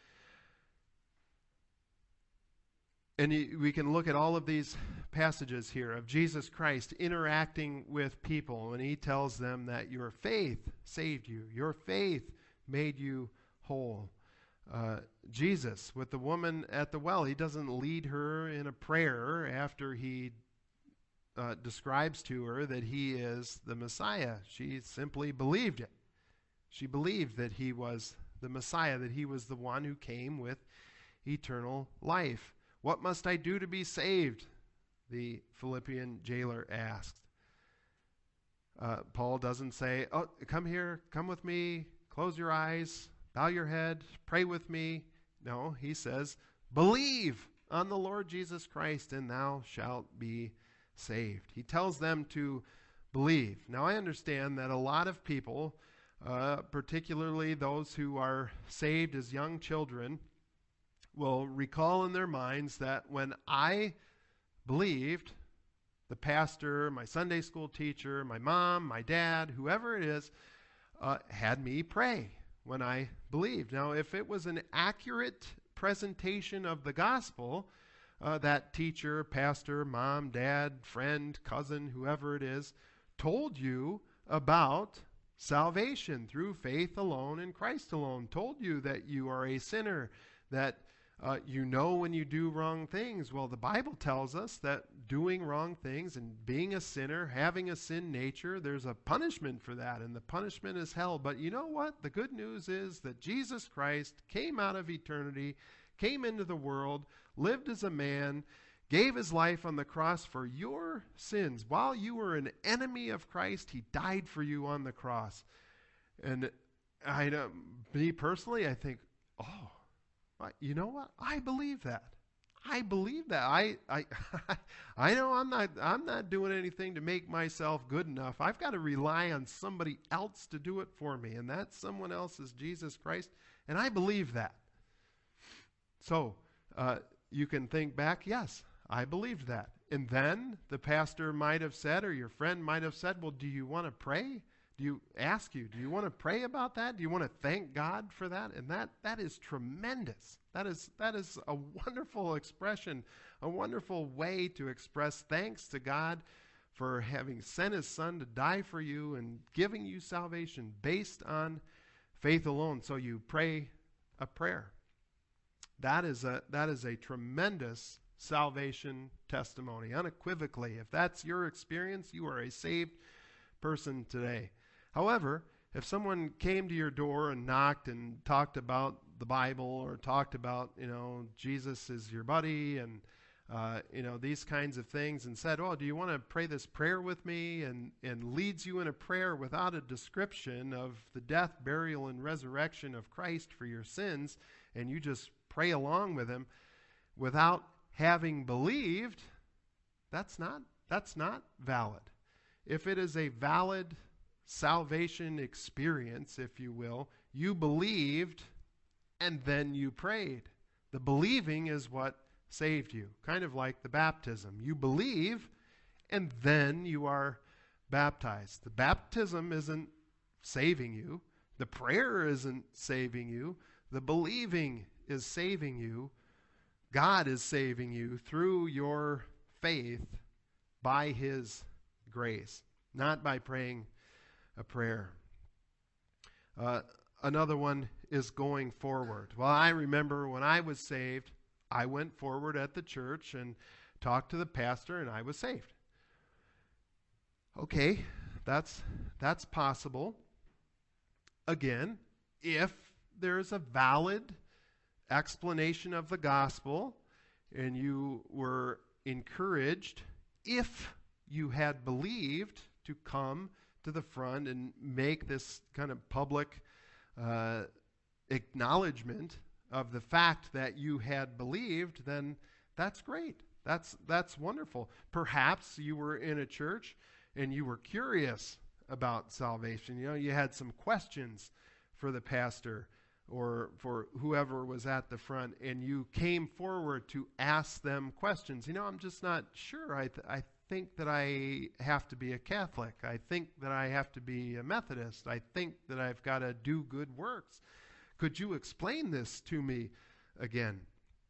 And you, we can look at all of these passages here of Jesus Christ interacting with people, and he tells them that your faith saved you. Your faith made you whole. Uh, Jesus, with the woman at the well, he doesn't lead her in a prayer after he uh, describes to her that he is the Messiah. She simply believed it. She believed that he was the Messiah, that he was the one who came with eternal life. What must I do to be saved? The Philippian jailer asked. Uh, Paul doesn't say, oh, come here, come with me, close your eyes, bow your head, pray with me. No, he says, believe on the Lord Jesus Christ and thou shalt be saved. He tells them to believe. Now I understand that a lot of people, uh, particularly those who are saved as young children, will recall in their minds that when I believed, the pastor, my Sunday school teacher, my mom, my dad, whoever it is, uh, had me pray when I believed. Now, if it was an accurate presentation of the gospel, uh, that teacher, pastor, mom, dad, friend, cousin, whoever it is, told you about salvation through faith alone in Christ alone, told you that you are a sinner, that Uh, you know when you do wrong things. Well, the Bible tells us that doing wrong things and being a sinner, having a sin nature, there's a punishment for that, and the punishment is hell. But you know what? The good news is that Jesus Christ came out of eternity, came into the world, lived as a man, gave his life on the cross for your sins. While you were an enemy of Christ, he died for you on the cross. And I know, me personally, I think, oh, you know what? I believe that. I believe that. I I I know I'm not I'm not doing anything to make myself good enough. I've got to rely on somebody else to do it for me, and that someone else is Jesus Christ, and I believe that. So uh, you can think back, yes, I believed that. And then the pastor might have said, or your friend might have said, well, do you want to pray? Do you ask you, do you want to pray about that? Do you want to thank God for that? And that that is tremendous. That is that is a wonderful expression, a wonderful way to express thanks to God for having sent his son to die for you and giving you salvation based on faith alone. So you pray a prayer. That is a that is a tremendous salvation testimony, unequivocally. If that's your experience, you are a saved person today. However, if someone came to your door and knocked and talked about the Bible or talked about, you know, Jesus is your buddy and uh, you know, these kinds of things and said, oh, do you want to pray this prayer with me? And, and leads you in a prayer without a description of the death, burial, and resurrection of Christ for your sins, and you just pray along with him without having believed, that's not, that's not valid. If it is a valid salvation experience, if you will, you believed and then you prayed. The believing is what saved you, kind of like the baptism. You believe and then you are baptized. The baptism isn't saving you. The prayer isn't saving you. The believing is saving you. God is saving you through your faith by his grace, not by praying a prayer. Uh, another one is going forward. Well, I remember when I was saved, I went forward at the church and talked to the pastor, and I was saved. Okay, that's that's possible. Again, if there's a valid explanation of the gospel and you were encouraged, if you had believed, to come to the front and make this kind of public uh, acknowledgement of the fact that you had believed, then that's great. That's that's wonderful. Perhaps you were in a church and you were curious about salvation. You know, you had some questions for the pastor or for whoever was at the front, and you came forward to ask them questions. You know, I'm just not sure. I th- I think that I have to be a Catholic. I think that I have to be a Methodist. I think that I've got to do good works. Could you explain this to me again?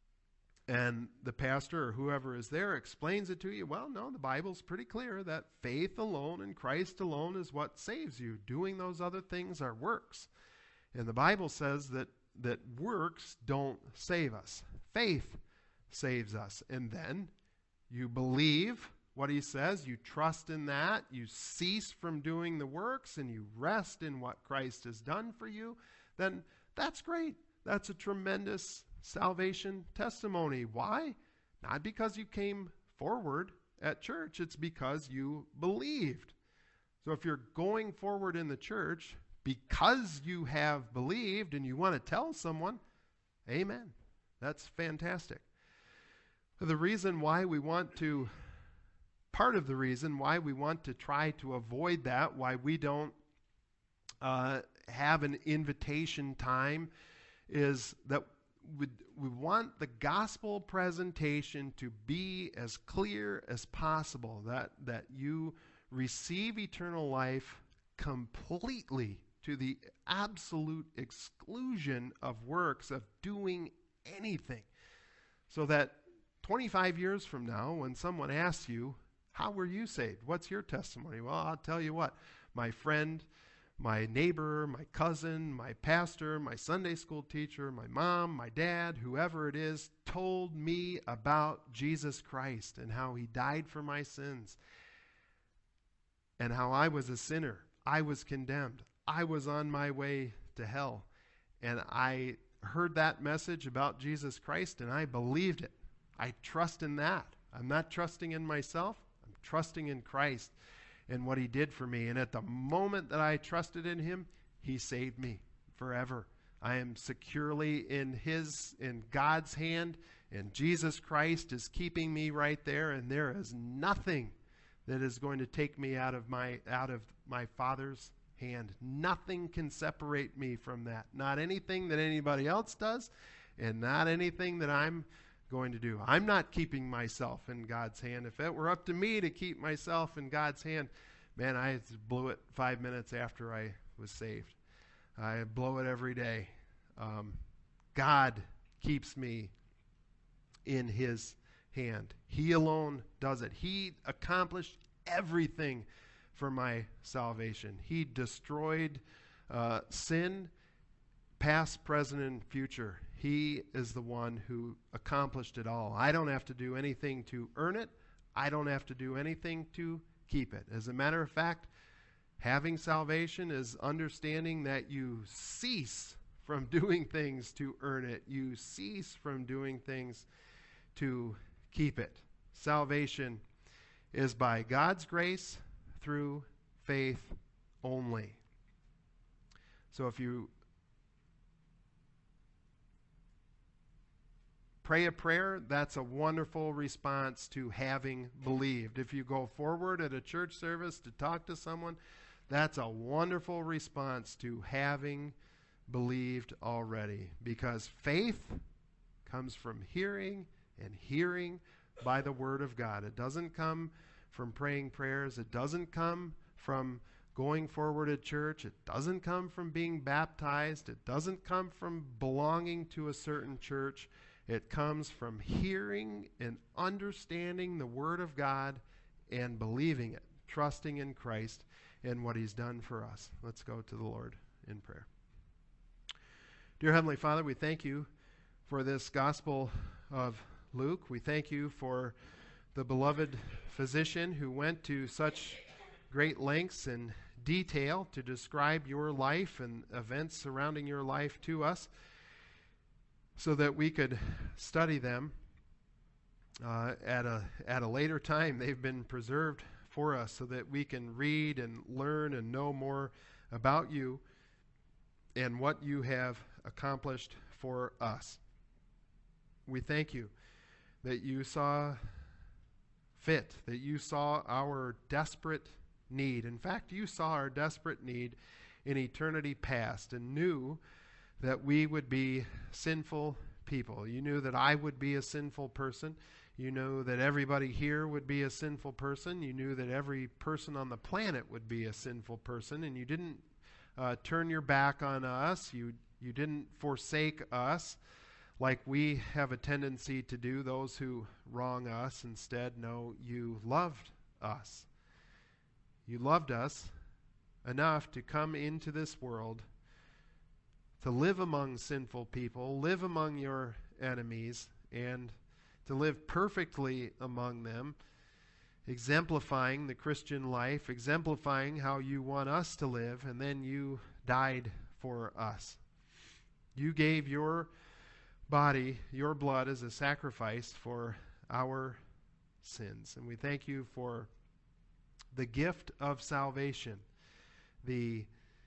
And the pastor or whoever is there explains it to you. Well, no, the Bible's pretty clear that faith alone in Christ alone is what saves you. Doing those other things are works. And the Bible says that, that works don't save us. Faith saves us. And then you believe what he says, you trust in that, you cease from doing the works, and you rest in what Christ has done for you, then that's great. That's a tremendous salvation testimony. Why? Not because you came forward at church. It's because you believed. So if you're going forward in the church because you have believed and you want to tell someone, amen. That's fantastic. The reason why we want to, part of the reason why we want to try to avoid that, why we don't uh, have an invitation time, is that we, we want the gospel presentation to be as clear as possible, that, that you receive eternal life completely to the absolute exclusion of works, of doing anything. So that twenty-five years from now, when someone asks you, how were you saved? What's your testimony? Well, I'll tell you what, my friend, my neighbor, my cousin, my pastor, my Sunday school teacher, my mom, my dad, whoever it is, told me about Jesus Christ and how he died for my sins and how I was a sinner. I was condemned. I was on my way to hell. And I heard that message about Jesus Christ and I believed it. I trust in that. I'm not trusting in myself. I'm trusting in Christ and what he did for me. And at the moment that I trusted in him, he saved me forever. I am securely in his, in God's hand, and Jesus Christ is keeping me right there, and there is nothing that is going to take me out of my, out of my Father's hand. Nothing can separate me from that. Not anything that anybody else does, and not anything that I'm going to do. I'm not keeping myself in God's hand. If it were up to me to keep myself in God's hand, man, I blew it five minutes after I was saved. I blow it every day. Um, God keeps me in his hand. He alone does it. He accomplished everything for my salvation. He destroyed uh, sin, past, present, and future. He is the one who accomplished it all. I don't have to do anything to earn it. I don't have to do anything to keep it. As a matter of fact, having salvation is understanding that you cease from doing things to earn it. You cease from doing things to keep it. Salvation is by God's grace through faith only. So if you pray a prayer, that's a wonderful response to having believed. If you go forward at a church service to talk to someone, that's a wonderful response to having believed already. Because faith comes from hearing, and hearing by the Word of God. It doesn't come from praying prayers. It doesn't come from going forward at church. It doesn't come from being baptized. It doesn't come from belonging to a certain church. It comes from hearing and understanding the Word of God and believing it, trusting in Christ and what He's done for us. Let's go to the Lord in prayer. Dear Heavenly Father, we thank you for this Gospel of Luke. We thank you for the beloved physician who went to such great lengths and detail to describe your life and events surrounding your life to us so that we could study them uh, at a at a later time. They've been preserved for us so that we can read and learn and know more about you and what you have accomplished for us. We thank you that you saw fit, that you saw our desperate need. In fact, you saw our desperate need in eternity past and knew that we would be sinful people. You knew that I would be a sinful person. You knew that everybody here would be a sinful person. You knew that every person on the planet would be a sinful person, and you didn't uh, turn your back on us. You you didn't forsake us like we have a tendency to do, those who wrong us. Instead, no, you loved us. You loved us enough to come into this world, to live among sinful people, live among your enemies, and to live perfectly among them, exemplifying the Christian life, exemplifying how you want us to live, and then you died for us. You gave your body, your blood as a sacrifice for our sins. And we thank you for the gift of salvation, the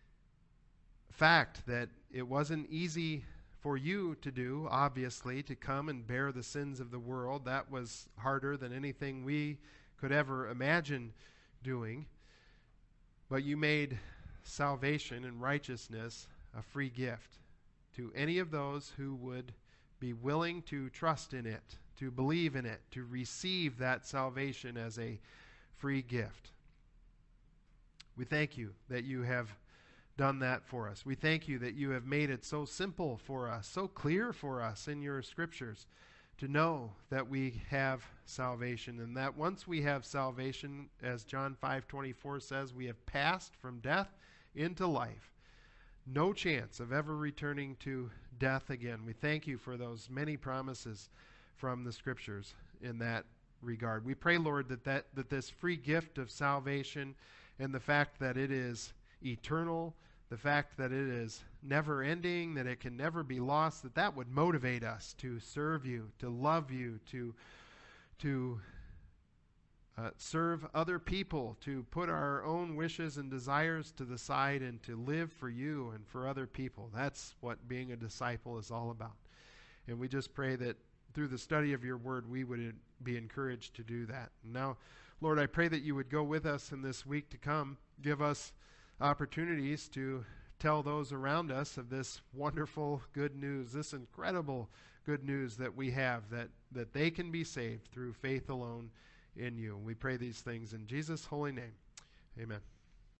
fact that it wasn't easy for you to do, obviously, to come and bear the sins of the world. That was harder than anything we could ever imagine doing. But you made salvation and righteousness a free gift to any of those who would be willing to trust in it, to believe in it, to receive that salvation as a free gift. We thank you that you have done that for us. We thank you that you have made it so simple for us, so clear for us in your scriptures to know that we have salvation, and that once we have salvation, as John five twenty-four says, we have passed from death into life. No chance of ever returning to death again. We thank you for those many promises from the scriptures in that regard. We pray, Lord, that, that, that this free gift of salvation and the fact that it is eternal, the fact that it is never ending, that it can never be lost, that that would motivate us to serve you, to love you, to, to uh, serve other people, to put our own wishes and desires to the side and to live for you and for other people. That's what being a disciple is all about. And we just pray that through the study of your word, we would be encouraged to do that. And now, Lord, I pray that you would go with us in this week to come. Give us opportunities to tell those around us of this wonderful good news, this incredible good news that we have, that, that they can be saved through faith alone in you. We pray these things in Jesus' holy name. Amen.